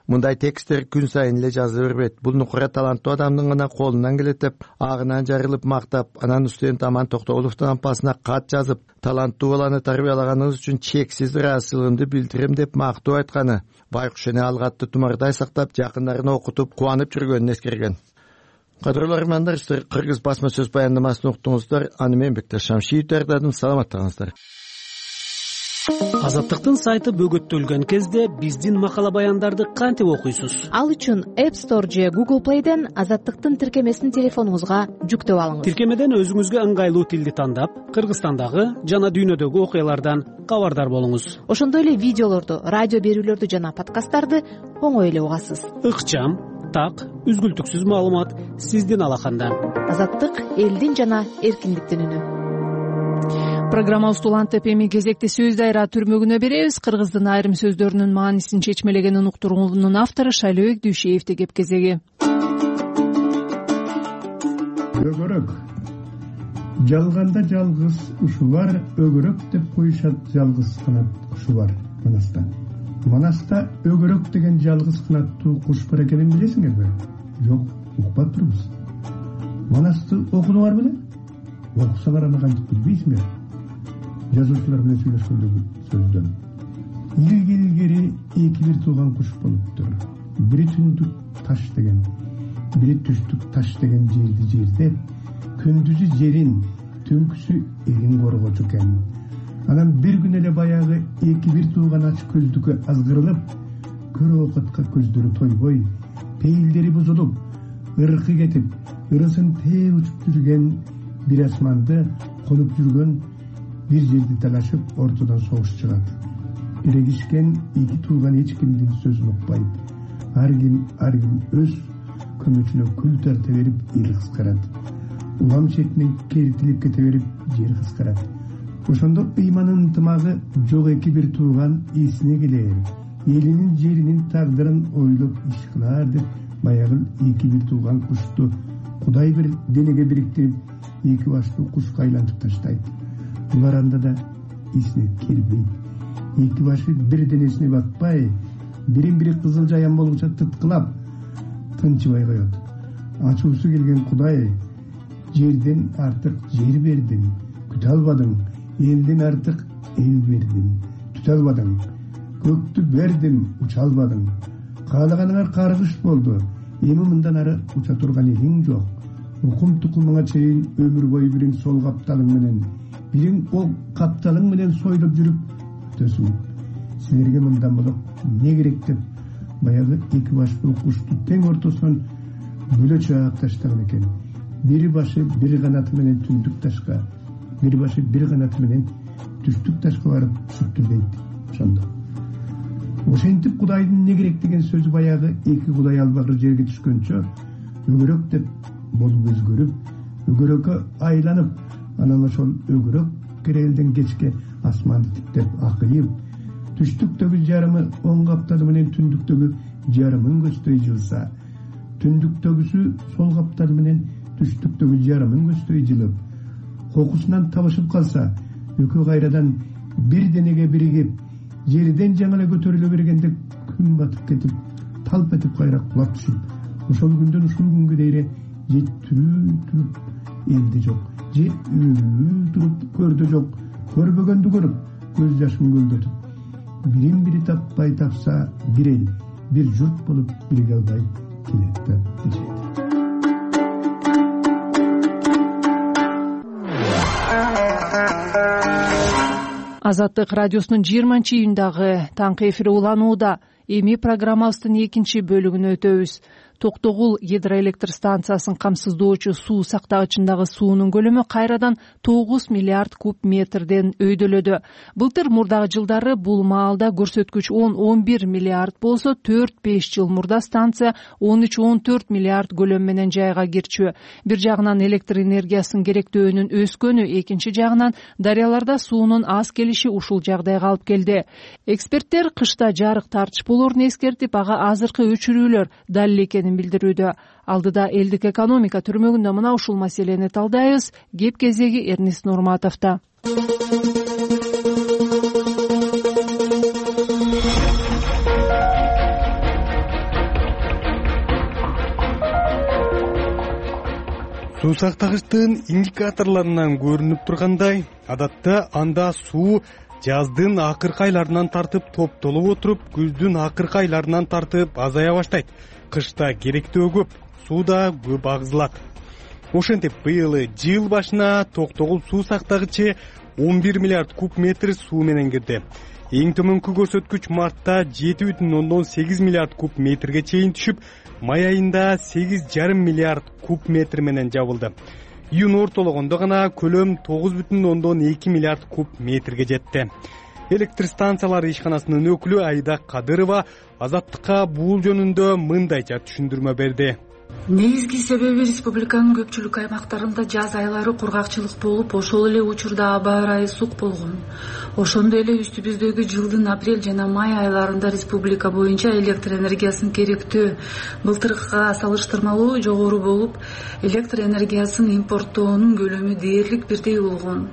мындай тексттер күн сайын эле жазыла бербейт. Бул нукура таланттуу адамдын гана колунан келет деп агынан жарылып мактап, анан студент Аман Токтогуловдун ампасына кат жазып, таланттуу баланы тарбиялаганыңыз үчүн чексиз ыраазычылыгымды билдирем деп мактоо айтканы, байкуш эне алгатты тумардай сактап, жакындарын окутуп кубанып жүргөнүн эскерген. Кадырлуу армандар, сиздер Кыргыз басма сөз баяндамасын уктуңуздар. Аны мен Бектеш Шамшиев даярдадым. Саламаттыгыңыздар. Азаттыктын сайты бөгөттөлгөн кезде биздин макала баяндарды кантип окуйсуз? Ал үчүн App Store же Google Play'ден Азаттыктын тиркемесин телефонуңузга жүктөп алыңыз. Тиркемеден өзүңүзгө ыңгайлуу тилди тандап, Кыргызстандагы жана дүйнөдөгү окуялардан кабардар болуңуз. Ошондой эле видеолорду, радио берүүлөрдү жана подкасттарды оңой эле угасыз. Ыкчам, так, үзгүлтүксүз маалымат сиздин алаканда. Азаттык элдин жана эркиндиктин үнү. Программабызды улантып эми кезекти сөз дайра түрмөгүнө беребиз. Кыргыздын айрым сөздөрүнүн маанисин чечмелегенин уктургунун автору Шайлообек Дүйшеевди кеп кезеги. Өгөрөк. Жалганда жалгыз ушу бар, өгөрөк деп коюшат жалгыз канат кушу бар Манаста. Манаста өгөрөк деген жалгыз канаттуу куш бар экенин билесиңерби? Жок, укпап турбуз. Манасты окудуңар беле? Окусаңар аны кантип билбейсиңер? Жазуучулар менен сүйлөшкөндөгү сөздөн. Илгери илгери эки бир тууган куш болуптур. Бири түндүк таш деген, бири түштүк таш деген жерди жердеп, күндүзү жерин, түнкүсү элин коргочу экен. Анан бир күн эле баягы эки бир тууган ач көздүккө азгырылып, көрө окутка көздөрү тойбой, пейилдери бузулуп, ыркы кетип, ырысын тээ учуп жүргөн бир асманды конуп жүргөн бир жерди талашып, ортодон согуш чыгат. Биригишкен эки тууган эч кимдин сөзүн укпайт. Ар ким ар ким өз көмөчүнө күл тарта берип, эл кыскарат. Улам четинен керитилип кете берип, жер кыскарат. Ошондо ыйманын ынтымагы жок эки бир тууган эсине келер. Элинин жеринин тагдырын ойлоп иш кылар деп, баягы эки бир тууган кушту Кудай бир денеге бириктирип, эки баштуу кушка айлантып таштайт. Булар анда да эсине келбейт. Эки башы бир денесине батпай, бирин-бири кызыл жаян болгуча тыткылап, тынчыбай коет. Ачуусу келген Кудай, жерден артык жер бердим, күтө албадың, элден артык эл бердим, түтө албадың, көктү бердим, уча албадың. Каалаганыңар каргыш болду, эми мындан ары уча турган элиң жок. Укум тукумуңа чейин өмүр бою бириң сол капталың менен, бириң ол капталың менен сойлоп жүрүп өтөсүң. Силерге мындан болуп не керек деп, баягы эки баштуу кушту тең ортосунан бөлө чаап таштаган экен. Бири башы бир канаты менен түндүк ташка, бири башы бир канаты менен түштүк ташка барып түшүптүр дейт. Ошондо ошентип Кудайдын не керек деген сөзү баягы эки Кудай албагыр жерге түшкөнчө өгөрөк деп болуп өзгөрүп, өгөрөккө айланып, анан ошол өгөрөк керелден кечке асманды типтеп акыйып, түштүктөгү жарымы оң капталы менен түндүктөгү жарымын көздөй жылса, түндүктөгүсү сол капталы менен түштүктөгү жарымын көздөй жылып, кокусунан табышып калса, экөө кайрадан бир денеге биригип, жерден жаңы эле көтөрүлө бергенде күн батып кетип, талп этип кайра кулап түшүп, ошол күндөн ушул күнгө дейре же түрүү туруп элди жок, же өлүү туруп көрдө жок, көрбөгөндү көрүп, көз жашын көлдөтүп, бирин бири таппай тапса, бир эл, бир журт болуп бириге албай келет деп дешет. Азаттык радиосунун жыйырманчы июндагы таңкы эфири уланууда. Эми программабыздын экинчи бөлүгүнө өтөбүз. Токтогул гидроэлектр станциясын камсыздоочу суу сактагычындагы суунун көлөмү кайрадан тогуз миллиард куб метрден өйдөлөдү. Былтыр мурдагы жылдары бул маалда көрсөткүч он он бир миллиард болсо, төрт беш жыл мурда станция он үч он төрт миллиард көлөм менен жайга кирчү. Бир жагынан электр энергиясынын керектөөнүн өскөнү, экинчи жагынан дарыяларда суунун аз келиши ушул жагдайга алып келди. Эксперттер кышта жарык тартыш болоорун эскертип, ага азыркы өчүрүүлөр далил экенин билдирүүдө. Алдыда элдик экономика түрмөгүндө мына ушул маселени талдайбыз. Кеп кезеги Эрнис Нурматовдо. Суу сактагычтын индикаторлорунан көрүнүп тургандай, адатта анда суу жаздын акыркы айларынан тартып топтолуп отуруп, күздүн акыркы айларынан тартып азая баштайт. Кышта керектөө көп, суу да көп агызылат. Ошентип быйыл жыл башына Токтогул суу сактагычы он бир миллиард куб метр суу менен кирди. Эң төмөнкү көрсөткүч мартта жети бүтүн ондон сегиз миллиард куб метрге чейин түшүп, май айында сегиз жарым миллиард куб метр менен жабылды. Июнь ортологондо гана көлөм тогуз бүтүн ондон эки миллиард куб метрге жетти. Электр станциялары ишканасынын өкүлү Айда Кадырова Азаттыкка бул жөнүндө мындайча түшүндүрмө берди. Негизги себеби республиканын көпчүлүк аймактарында жаз айлары кургакчылык болуп, ошол эле учурда аба ырайы сук болгон. Ошондой эле үстүбүздөгү жылдын апрель жана май айларында республика боюнча электр энергиясын керектөө былтыркыга салыштырмалуу жогору болуп, электр энергиясын импорттоонун көлөмү дээрлик бирдей болгон.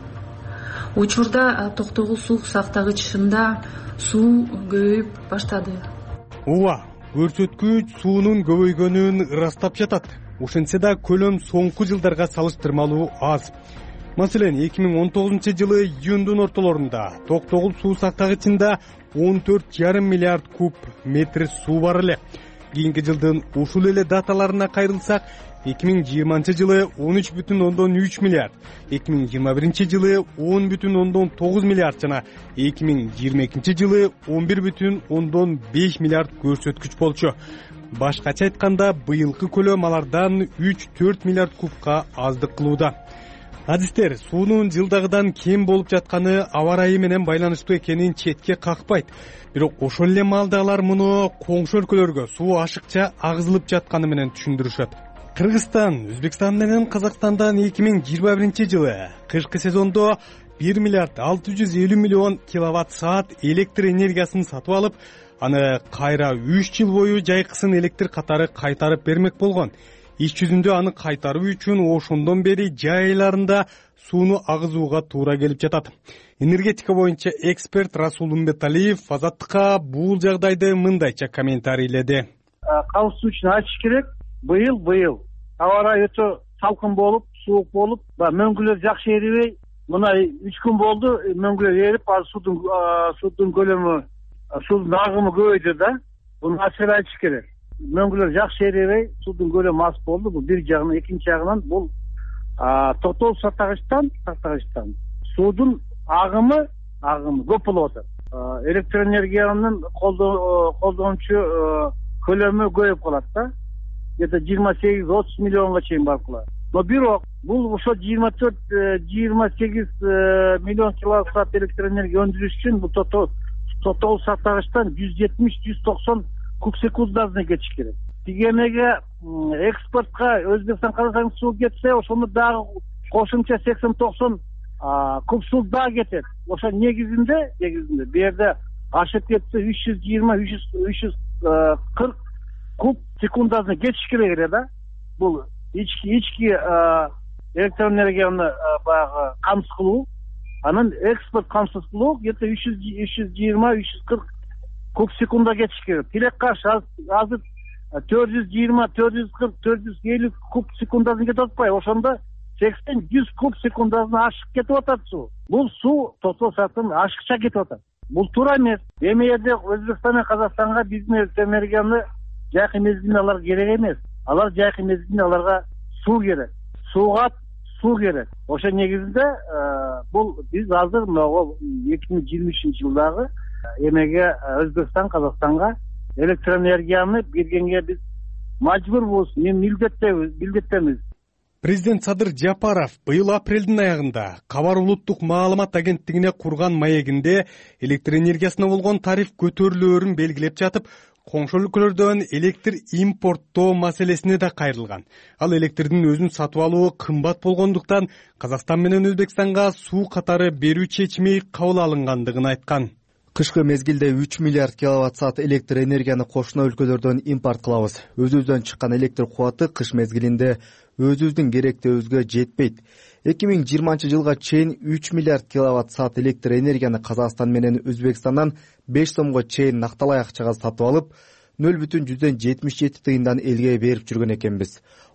Учурда Токтогул суу сактагычында суу көбөйүп баштады. Ооба, көрсөткүч суунун көбөйгөнүн ырастап жатат. Ошентсе да көлөм соңку жылдарга салыштырмалуу аз. Маселен, эки миң он тогузунчу жылы июндун ортолорунда Токтогул суу сактагычында он төрт жарым миллиард куб метр суу бар эле. Кийинки жылдын ушул эле даталарына кайрылсак, эки миң жыйырманчы жылы он үч бүтүн ондон үч миллиард, эки миң жыйырма биринчи жылы он бүтүн ондон тогуз миллиард жана эки миң жыйырма экинчи жылы он бир бүтүн ондон беш миллиард көрсөткүч болчу. Башкача айтканда, быйылкы көлөм алардан үч төрт миллиард кубка аздык кылууда. Адистер, суунун жылдагыдан кем болуп жатканы аба ырайы менен байланыштуу экенин четке какпайт. Бирок ошол эле маалда алар муну коңшу өлкөлөргө суу ашыкча агызылып жатканы менен түшүндүрүшөт. Кыргызстан, Өзбекстан менен Казакстандан эки миң жыйырма биринчи жылы кышкы сезондо бир миллиард алты жүз элүү миллион киловатт саат электр энергиясын сатып алып, аны кайра үч жыл бою жайкысын электр катары кайтарып бермек болгон. Иш жүзүндө аны кайтаруу үчүн ошондон бери жай айларында сууну агызууга туура келип жатат. Энергетика боюнча эксперт Расул Умбеталиев Азаттыкка бул жагдайды мындайча комментарийледи. Кауышуу үчүн айтыш керек. Быйыл быйыл аба ырайы өтө салкын болуп, суук болуп, мөңгүлөр жакшы эрибей, мына үч күн болду, мөңгүлөр эрип, азыр судун судун көлөмү, судун агымы көбөйдү да. Буну ачык айтыш керек. Мөңгүлөр жакшы эрибей, судун көлөмү аз болду. Бул бир жагынан, экинчи жагынан бул Токтогул сактагычтан, сактагычтан судун агымы, агымы көп болуп атат. Электр энергиянын колдончу көлөмү көбөйүп калат да. Где-то жыйырма сегиз отуз миллионго чейин барып калат. Но бирок бул ошо жыйырма төрт жыйырма сегиз миллион киловатт саат электр энергия өндүрүш үчүн бул Токтогул сактагычтан жүз жетимиш жүз токсон куб секундасына кетиш керек. Тигенеге экспортко Өзбекстан, Казакстан суу кетсе, ошону дагы кошумча сексен токсон куб суу дагы кетет. Ошо негизинде, негизинде бу жерде ашып кетсе үч жүз жыйырма үч жүз кырк куб секундасына кетиш керек эле да. Бул ички ички электроэнергияны баягы камсыз кылуу, анан экспорт камсыз кылуу где-то үч жүз жыйырма үч жүз кырк куб секунда кетиш керек. Тилек каршы азыр төрт жүз жыйырма төрт жүз кырк төрт жүз элүү куб секундасын кетип атпайбы? Ошондо сексен жүз куб секундасына ашык кетип атат суу. Бул суу Токтогул сактан ашыкча кетип атат. Бул туура эмес. Эми жерде Өзбекстан менен Казакстанга биздин электроэнергияны жайкы мезгилинде алар керек эмес. Алар жайкы мезгилинде аларга суу керек. Сууга суу керек. Ошо негизинде бул биз азыр могу эки миң жыйырма үчүнчү жылдагы эмеге Өзбекстан, Казакстанга электроэнергияны бергенге биз мажбурбуз, милдеттебиз, милдеттемиз. Президент Садыр Жапаров быйыл апрелдин аягында Кабар улуттук маалымат агенттигине курган маегинде электр энергиясына болгон тариф көтөрүлөөрүн белгилеп жатып, коңшу өлкөлөрдөн электр импорттоо маселесине да кайрылган. Ал электрдин өзүн сатып алуу кымбат болгондуктан Казакстан менен Өзбекстанга суу катары берүү чечими кабыл алынгандыгын айткан. Кышкы мезгилде үч миллиард киловатт саат электр энергияны кошуна өлкөлөрдөн импорт кылабыз. Өзүбүздөн чыккан электр кубаты кыш мезгилинде өзүбүздүн керектөөбүзгө жетпейт. эки миң жыйырманчы жылга чейин үч миллиард киловатт саат электр энергияны Казакстан менен Өзбекстандан беш сомго чейин накталай акчага сатып алып, нөл бүтүн жүздөн жетимиш жети тыйындан элге берип жүргөн экенбиз.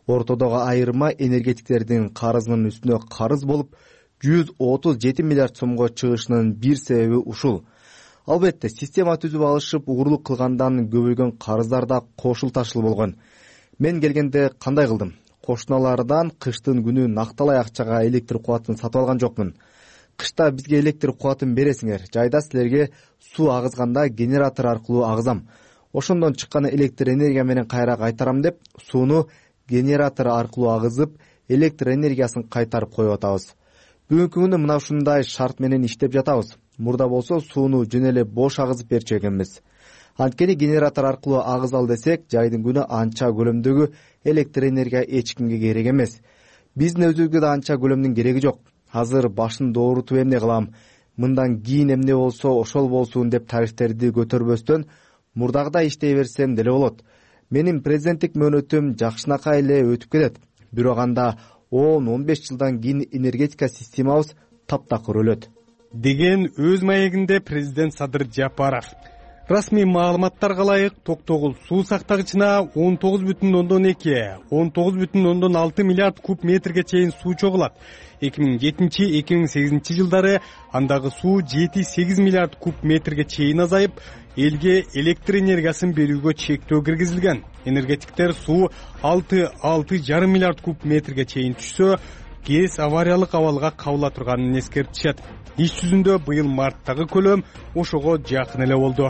ортодогу айырма энергетиктердин карызынын үстүнө карыз болуп жүз отуз жети миллиард сомго чыгышынын бир себеби ушул. Албетте система түзүп алышып угурлук кылгандан көбөйгөн карыздар да кошулташыл болгон. Мен келгенде кандай кылдым? Кошуналардан кыштын күнү накталай акчага электр кубатын сатып алган жокмун. Кышта бизге электр кубатын бересиңер, жайда силерге суу агызганда генератор аркылуу агызам. Ошондон чыккан электр энергия менен кайра кайтарам деп, сууну генератор аркылуу агызып, электр энергиясын кайтарып коюп атабыз. Бүгүнкү күндө мына ушундай шарт менен иштеп жатабыз. Мурда болсо сууну жөн эле бош агызып берчү экенбиз. Анткени генератор аркылуу агызал десек, жайдын күнү анча көлөмдөгү электр энергия эч кимге керек эмес. Биздин өзүбүзгө да анча көлөмдүн кереги жок. Азыр башын доорутуп эмне кылам, мындан кийин эмне болсо ошол болсун деп тарифтерди көтөрбөстөн мурдагыдай иштей берсем деле болот. Менин президенттик мөөнөтүм жакшынакай эле өтүп кетет. Бирок анда он он беш жылдан кийин энергетика системабыз таптакыр өлөт деген өз маегинде президент Садыр Жапаров. Расмий маалыматтарга ылайык Токтогул суу сактагычына он тогуз бүтүн ондон эки он тогуз бүтүн ондон алты миллиард куб метрге чейин суу чогулат. эки миң жетинчи эки миң сегизинчи жылдары андагы суу жети сегиз миллиард куб метрге чейин азайып, элге электр энергиясын берүүгө чектөө киргизилген. Энергетиктер суу алты алты жарым миллиард куб метрге чейин түшсө, КЭС авариялык абалга кабыла турганын эскертишет. Иш жүзүндө быйыл марттагы көлөм ошого жакын эле болду.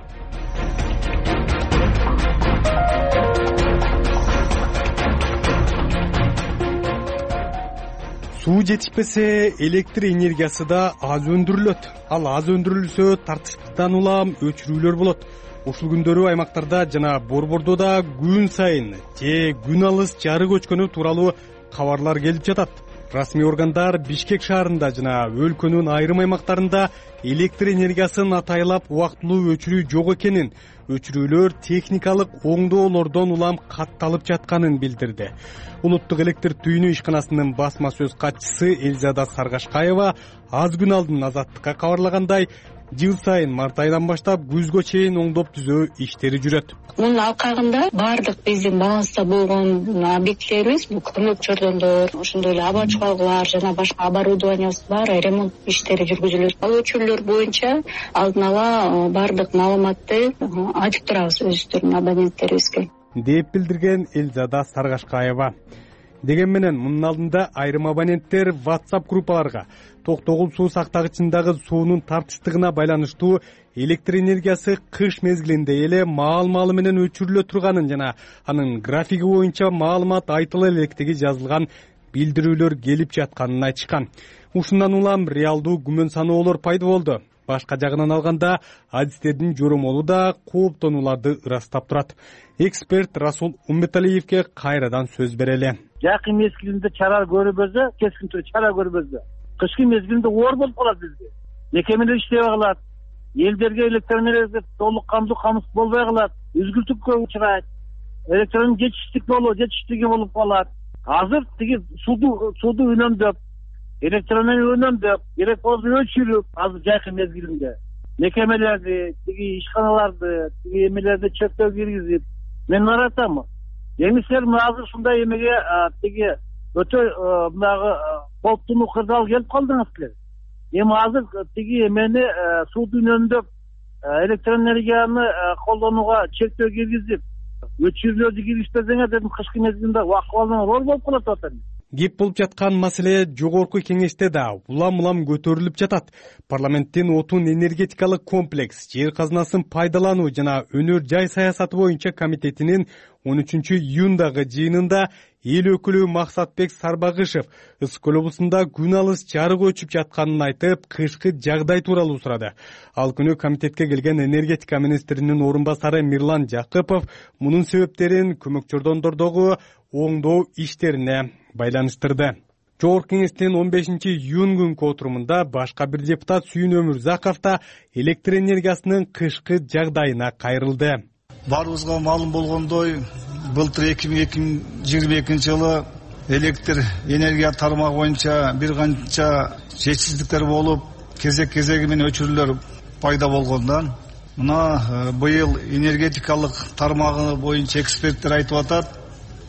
Суу жетишпесе, электр энергиясы да аз өндүрүлөт. Ал аз өндүрүлсө, тартыштыктан улам өчүрүүлөр болот. Ушул күндөрү аймактарда жана Борбордода күн сайын же күн алыс жарык өчкөнү тууралуу кабарлар келип жатат. Расмий органдар Бишкек шаарында жана өлкөнүн айрым аймактарында электр энергиясын атайлап убактылуу өчүрүү жок экенин, өчүрүүлөр техникалык оңдоолордон улам катталып жатканын билдирди. Улуттук электр түйүнү ишканасынын басма сөз катчысы Элзада Саргашкаева аз күн алдын Азаттыкка кабарлагандай, жыл сайын март айынан баштап күзгө чейин оңдоп түзөө иштери жүрөт. Мунун алкагында баардык биздин баланста болгон объектилерибиз, бул көмөк чордондор, ошондой эле аба чуалгылар жана башка оборудованиябыз баары ремонт иштери жүргүзүлөт. Ал өчүрүүлөр боюнча алдын ала баардык маалыматты айтып турабыз өзүбүздүн абоненттерибизге, деп билдирген Элзада Саргашкаева. Деген менен мунун алдында айрым абоненттер WhatsApp группаларга Токтогул суу сактагычындагы суунун тартыштыгына байланыштуу электр энергиясы кыш мезгилинде эле маал-маалы менен өчүрүлө турганын жана анын графиги боюнча маалымат айтыла электиги жазылган билдирүүлөр келип жатканын айтышкан. Ушундан улам реалдуу күмөн саноолор пайда болду. Башка жагынан алганда, адистердин жоромолу да кооптонууларды ырастап турат. Эксперт Расул Умбеталиевке кайрадан сөз берели. Жакын мезгилинде чара көрбөзө, кескин түрдө чара көрбөзө. Кышкы мезгилинде оор болуп калат бизге. Мекемелер иштебей калат. Элдерге электр энергиясы толук камдуу камсыз болбой калат. Үзгүлтүккө учурайт. Электронун жетишсиздик болуп, жетиштиги болуп калат. Азыр тиги сууду сууду үнөмдөп, электроэнергияны үнөмдөп, керек болсо өчүрүп, азыр жакын мезгилинде мекемелерди, тиги ишканаларды, тиги эмелерди чектөө киргизип, мен аратам. Эмисер азыр ушундай эмеге тиги өтө мынагы кооптуу кырдаал келип калдыңыз силер. Эми азыр тиги эмени сууду үнөмдөп, электроэнергияны колдонууга чектөө киргизип, өчүрүүлөрдү киргизбесеңер дедим, кышкы мезгилинде акыбалыңар оор болуп калат атат. Кеп болуп жаткан маселе жогорку кеңеште да улам-улам көтөрүлүп жатат. Парламенттин отун энергетикалык комплекс, жер казынасын пайдалануу жана өнөр жай саясаты боюнча комитетинин он үчүнчү июндагы жыйынында эл өкүлү Максатбек Сарбагышев Ысык көл облусунда күн алыс жарык өчүп жатканын айтып, кышкы жагдай тууралуу сурады. Ал күнү комитетке келген энергетика министринин орун басары Мирлан Жакыпов мунун себептерин көмөк чордондордогу оңдоо иштерине байланыштырды. Жогорку кеңештин он бешинчи июнь күнкү отурумунда башка бир депутат Сүйүн Өмүрзаков да электр энергиясынын кышкы жагдайына кайрылды. Баарыбызга маалым болгондой, былтыр эки миң жыйырма экинчи жылы электр энергия тармагы боюнча бир канча жетишсиздиктер болуп, кезек-кезеги менен өчүрүүлөр пайда болгондан, мына быйыл энергетикалык тармагы боюнча эксперттер айтып атат,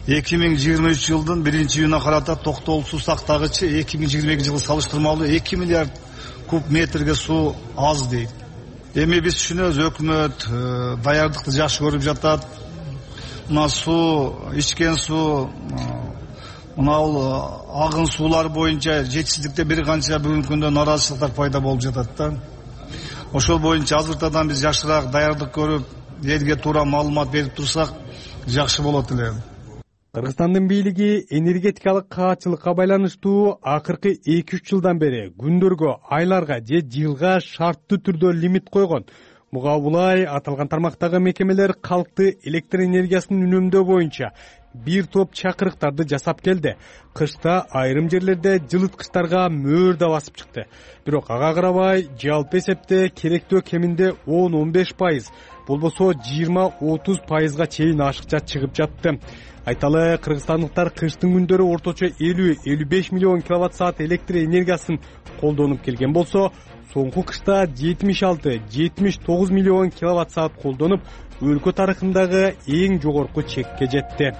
эки миң жыйырма үч жылдын биринчи июнуна карата токтогул суу сактагычы эки миң жыйырма экинчи жылы салыштырмалуу эки миллиард куб метрге суу аз дейт. Эми биз түшүнөбүз, өкмөт даярдыкты жакшы көрүп жатат. Мына суу, ичкен суу, мына агын суулар боюнча жетишсиздикте бир канча бүгүнкү күндө нааразычылыктар пайда болуп жатат да. Ошол боюнча азыртадан биз жакшыраак даярдык көрүп, элге туура маалымат берип турсак жакшы болот эле. Кыргызстандын бийлиги энергетикалык каатчылыкка байланыштуу акыркы эки үч жылдан бери күндөргө, айларга же жылга шарттуу түрдө лимит койгон. Буга улай аталган тармактагы мекемелер калкты электр энергиясын үнөмдөө боюнча бир топ чакырыктарды жасап келди. Кышта айрым жерлерде жылыткычтарга мөөр да басып чыкты. Бирок ага карабай жалпы эсепте керектөө кеминде он он беш пайыз, болбосо жыйырма отуз пайызга чейин ашыкча чыгып жатты. Айталы, кыргызстандыктар кыштын күндөрү орточо элүү элүү беш миллион киловатт саат электр энергиясын колдонуп келген болсо, соңку кышта жетимиш алты жетимиш тогуз миллион киловатт саат колдонуп, өлкө тарыхындагы эң жогорку чекке жетти.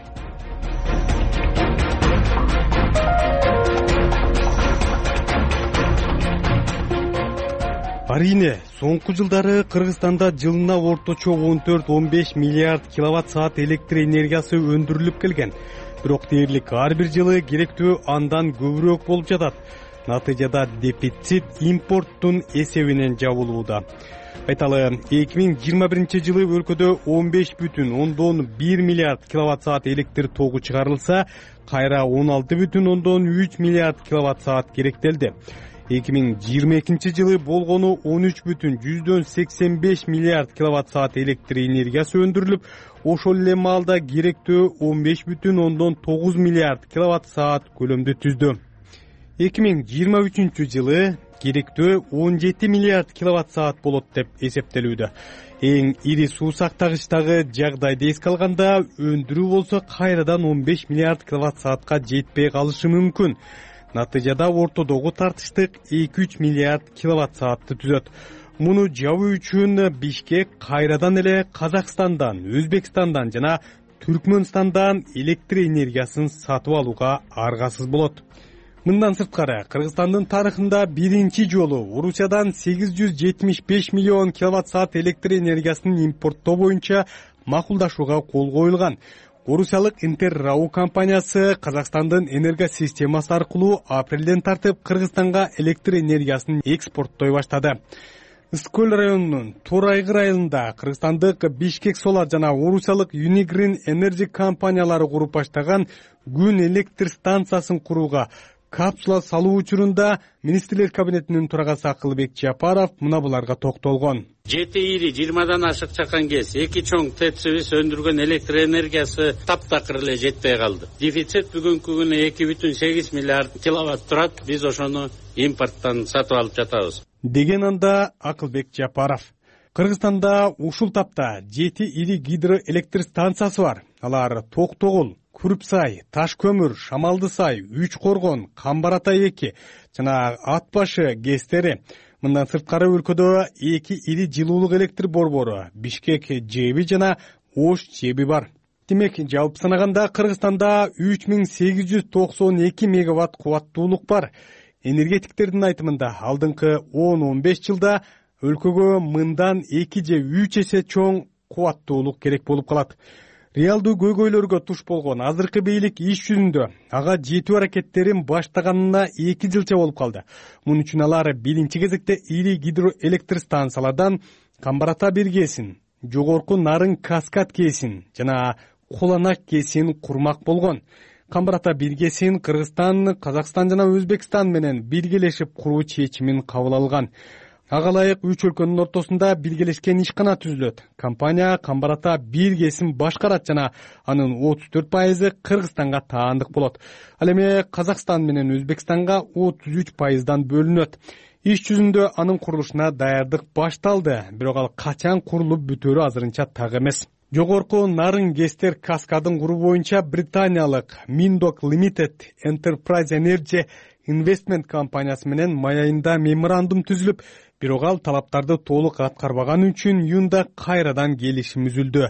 Арийне, соңку жылдары Кыргызстанда жылына орточо он төрт он беш миллиард киловатт саат электр энергиясы өндүрүлүп келген. Бирок дээрлик ар бир жылы керектүү андан көбүрөөк болуп жатат. Натыйжада дефицит импорттун эсебинен жабылууда. Айталы, эки миң жыйырма биринчи жылы өлкөдө он беш бүтүн ондон бир миллиард киловатт саат электр тогу чыгарылса, кайра он алты бүтүн ондон үч миллиард киловатт саат керектелди. эки миң жыйырма экинчи жылы болгону он үч бүтүн жүздөн сексен беш миллиард киловатт саат электр энергиясы өндүрүлүп, ошол эле маалда керектөө он беш бүтүн ондон тогуз миллиард киловатт саат көлөмдү түздү. эки миң жыйырма үчүнчү жылы керектөө он жети миллиард киловатт саат болот деп эсептелүүдө. Эң ири суу сактагычтагы жагдайды эске алганда, өндүрүү болсо кайрадан он беш миллиард киловатт саатка жетпей калышы мүмкүн. Натыйжада ортодогу тартыштык эки үч миллиард киловатт саатты түзөт. Муну жабуу үчүн Бишкек кайрадан эле Казакстандан, Өзбекстандан жана Түркмөнстандан электр энергиясын сатып алууга аргасыз болот. Мындан сырткары, Кыргызстандын тарыхында биринчи жолу Орусиядан сегиз жүз жетимиш беш миллион киловатт саат электр энергиясын импорттоо боюнча макулдашууга кол коюлган. Орусиялык Интеррау компаниясы Казакстандын энергосистемасы аркылуу апрелден тартып Кыргызстанга электр энергиясын экспорттой баштады. Ысык-Көл районунун Торайгы районунда Кыргызстандык Бишкек Solar жана Орусиялык Unigrin Energy компаниялары куруп баштаган күн электр станциясын курууга капсула салуу учурунда Министрлер кабинетинин төрагасы Акылбек Жапаров мына буларга токтолгон. Жети ири жыйырмадан ашык чакан кез эки чоң ТЭЦибиз өндүргөн электр энергиясы таптакыр эле жетпей калды. Дефицит бүгүнкү күнү эки бүтүн сегиз миллиард киловатт турат. Биз ошону импорттон сатып алып жатабыз. Деген анда Акылбек Жапаров. Кыргызстанда ушул тапта жети ири гидроэлектр станциясы бар. Алар Токтогул, Күрүпсай, Таш көмүр, Шамалдысай, Үч Коргон, Камбарата эки жана Ат башы ГЭСтери. Мындан сырткары өлкөдө эки ири жылуулук электр борбору, Бишкек ЖЭБи жана Ош ЖЭБи бар. Демек, жалпы санаганда Кыргызстанда үч миң сегиз жүз токсон эки мегаватт кубаттуулук бар. Энергетиктердин айтымында алдыңкы он он беш жылда өлкөгө мындан эки же үч эсе чоң кубаттуулук керек болуп калат. Реалдуу көйгөйлөргө туш болгон азыркы бийлик иш жүзүндө ага жетүү аракеттерин баштаганына эки жылча болуп калды. Мунун үчүн алар биринчи кезекте ири гидроэлектр станциялардан Камбарата бир КЭСин, жогорку Нарын Каскад КЭСин жана Куланак КЭСин курмак болгон. Камбарата бир КЭСин Кыргызстан, Казакстан жана Өзбекстан менен биргелешип куруу чечимин кабыл алган. Ага ылайык үч өлкөнүн ортосунда биргелешкен ишкана түзүлөт. Компания Камбарата бир КЭСин башкарат жана анын отуз төрт пайызы Кыргызстанга таандык болот. Ал эми Казакстан менен Өзбекстанга отуз үч пайыздан бөлүнөт. Иш жүзүндө анын курулушуна даярдык башталды, бирок ал качан курулуп бүтөөрү азырынча так эмес. Жогорку Нарын КЭСтер Каскадын куруу боюнча британиялык Mindoc Limited Enterprise Energy Investment компаниясы менен май айында меморандум түзүлүп, бирок ал талаптарды толук аткарбаган үчүн июнда кайрадан келишим үзүлдү.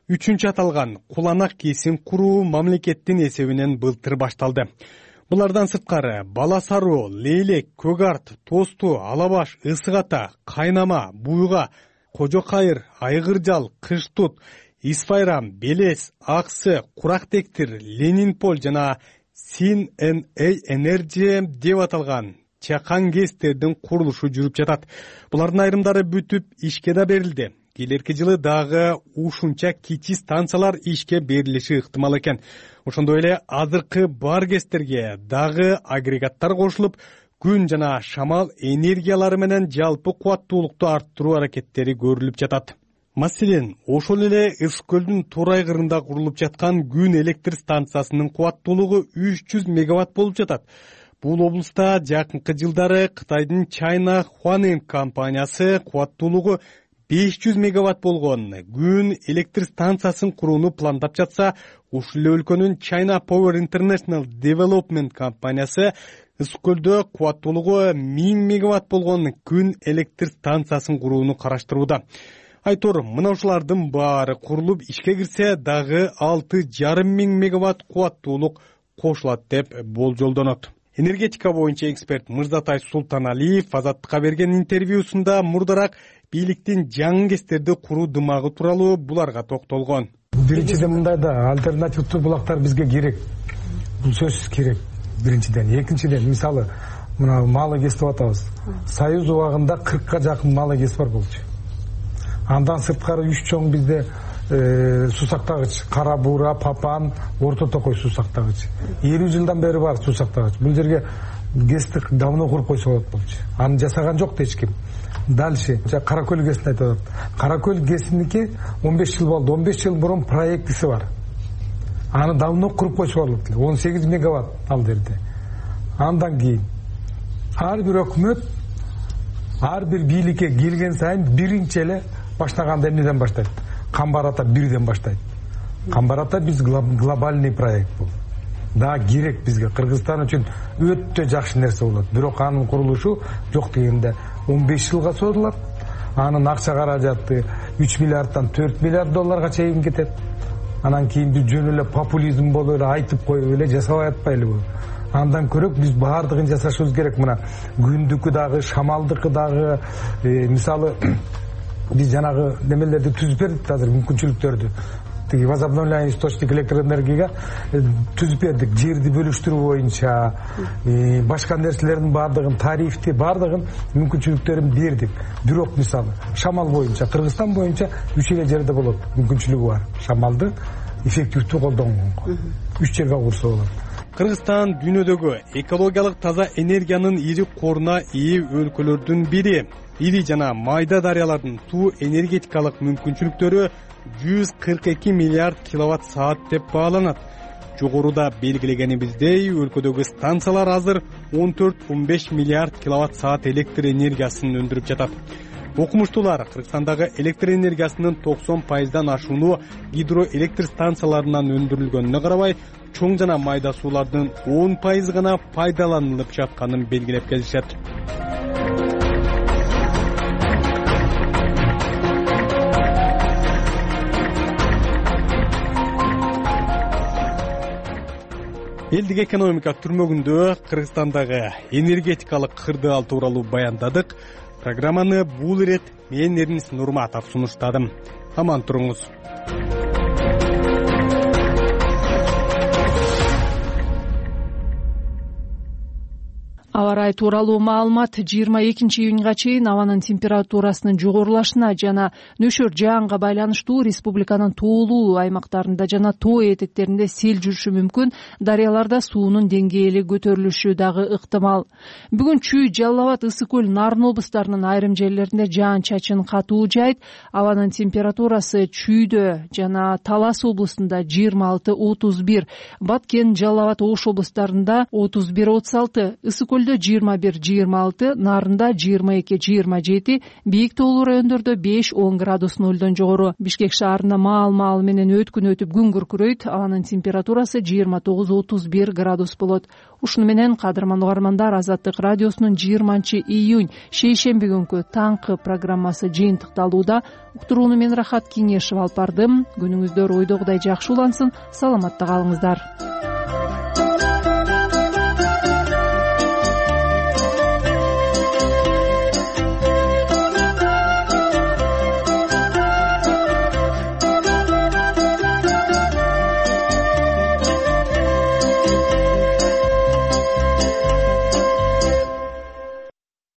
үчүнчү аталган куланак кесин куруу мамлекеттин эсебинен былтыр башталды. Булардан сырткары Бала Саруу, Лейлек, Көк Арт, Тосту, Алабаш, Ысык Ата, Кайнама, Буйга, Кожо Кайыр, Айгыржал, Кыштут, Исфайрам, Белес, Аксы, Курактектир, Ленинпол жана Син эн эй Energy деп аталган чакан ГЭСтердин курулушу жүрүп жатат. Булардын айрымдары бүтүп, ишке да берилди. Келерки жылы дагы ушунча кичи станциялар ишке берилиши ыктымал экен. Ошондой эле азыркы бар ГЭСтерге дагы агрегаттар кошулуп, күн жана шамал энергиялары менен жалпы кубаттуулукту арттыруу аракеттери көрүлүп жатат. Маселен, ошол эле Ысык көлдүн туура айгырында курулуп жаткан күн электр станциясынын кубаттуулугу үч жүз мегаватт болуп жатат. Бул облуста жакынкы жылдары Кытайдын China Huaneng компаниясы кубаттуулугу беш жүз мегаватт болгон күн электр станциясын курууну пландап жатса, ушул эле өлкөнүн China Power International Development компаниясы Ысык көлдө кубаттуулугу миң мегаватт болгон күн электр станциясын курууну караштырууда. Айтор, мына ушулардын баары курулуп ишке кирсе, дагы алты жарым миң мегаватт кубаттуулук кошулат деп болжолдонот. Энергетика боюнча эксперт Мырзатай Султаналиев Азаттыкка берген интервьюсунда мурдараак бийликтин жаңы ГЭСтерди куруу дымагы тууралуу буларга токтолгон. Биринчиден мындай да альтернативдүү булактар бизге керек. Бул сөзсүз керек. Биринчиден, экинчиден мисалы мына малы ГЭС деп атабыз. Союз убагында кыркка жакын малы ГЭС бар болчу. Андан сырткары үч чоң бизде суу сактагыч, Кара Буура, Папан, Орто Токой суу сактагыч. элүү жылдан бери бар суу сактагыч. Бул жерге ГЭСти давно куруп койсо болот болчу. Аны жасаган жок эч ким. Дальше Кара Көл ГЭСин айтып атат. Кара Көл ГЭСиники он беш жыл болду. он беш жыл мурун проектиси бар. Аны давно куруп койсо болот эле. он сегиз мегаватт ал жерде. Андан кийин ар бир өкмөт ар бир бийликке келген сайын биринчи эле баштаганда эмнеден баштайт? Камбар Ата бирден баштайт. Камбар Ата биз глобальный проект бул. Да керек бизге Кыргызстан үчүн өтө жакшы нерсе болот. Бирок анын курулушу жок дегенде он беш жылга созулат. Анын акча каражаты үч миллиарддан төрт миллиард долларга чейин кетет. Анан кийин биз жөн эле популизм болуп эле айтып коюп эле жасабай атпайлыбы? Андан көрөк биз баардыгын жасашыбыз керек. Мына күндүкү дагы, шамалдыкы дагы, мисалы биз жанагы немелерди түзүп бердик азыр, мүмкүнчүлүктөрдү. Тиги возобновляемый источник электроэнергияга түзүп бердик. Жерди бөлүштүрүү боюнча, башка нерселердин баардыгын, тарифти баардыгын мүмкүнчүлүктөрүн бердик. Бирок мисалы шамал боюнча, Кыргызстан боюнча үч эле жерде болот, мүмкүнчүлүгү бар. Шамалды эффективдүү колдонгонго үч жерге курса болот. Кыргызстан дүйнөдөгү экологиялык таза энергиянын ири коруна ээ өлкөлөрдүн бири. Ири жана майда дарыялардын суу энергетикалык мүмкүнчүлүктөрү жүз кырк эки миллиард киловатт саат деп бааланат. Жогоруда белгилегенибиздей, өлкөдөгү станциялар азыр он төрт он беш миллиард киловатт саат электр энергиясын өндүрүп жатат. Окумуштуулар Кыргызстандагы электр энергиясынын токсон пайыздан ашууну гидроэлектр станцияларынан өндүрүлгөнүнө карабай, чоң жана майда суулардын он пайызы гана пайдаланылып жатканын белгилеп келишет. Элдик экономика түрмөгүндө Кыргызстандагы энергетикалык кырдаал тууралуу баяндадык. Программаны бул ирет мен Эрнис Нурматов сунуштадым. Аман туруңуз. Аба ырайы тууралуу маалымат жыйырма экинчи июнга чейин абанын температурасынын жогорулашына жана нөшөр жаанга байланыштуу республиканын тоолуу аймактарында жана тоо этектеринде сел жүрүшү мүмкүн, дарыяларда суунун деңгээли көтөрүлүшү дагы ыктымал. Бүгүн Чүй, Жалал Абад, Ысык көл, Нарын облустарынын айрым жерлеринде жаан-чачын катуу жайт. Абанын температурасы Чүйдө жана Талас облустунда жыйырма алты отуз бир, Баткен, Жалал Абад, Ош облустарында отуз бир отуз алты, Ысык көлдө жыйырма бир жыйырма алты, Нарында жыйырма эки жыйырма жети, бийик тоолуу райондордо беш он градус нөлдөн жогору. Бишкек шаарында маал-маал менен өткүн өтүп күн күркүрөйт, абанын температурасы жыйырма тогуз отуз бир градус болот. Ушуну менен кадырман угармандар, Азаттык радиосунун жыйырманчы июнь шейшемби күнкү таңкы программасы жыйынтыкталууда. Уктурууну мен Рахат Кеңешева алып бардым. Күнүңүздөр ойдогудай жакшы улансын, саламатта калыңыздар.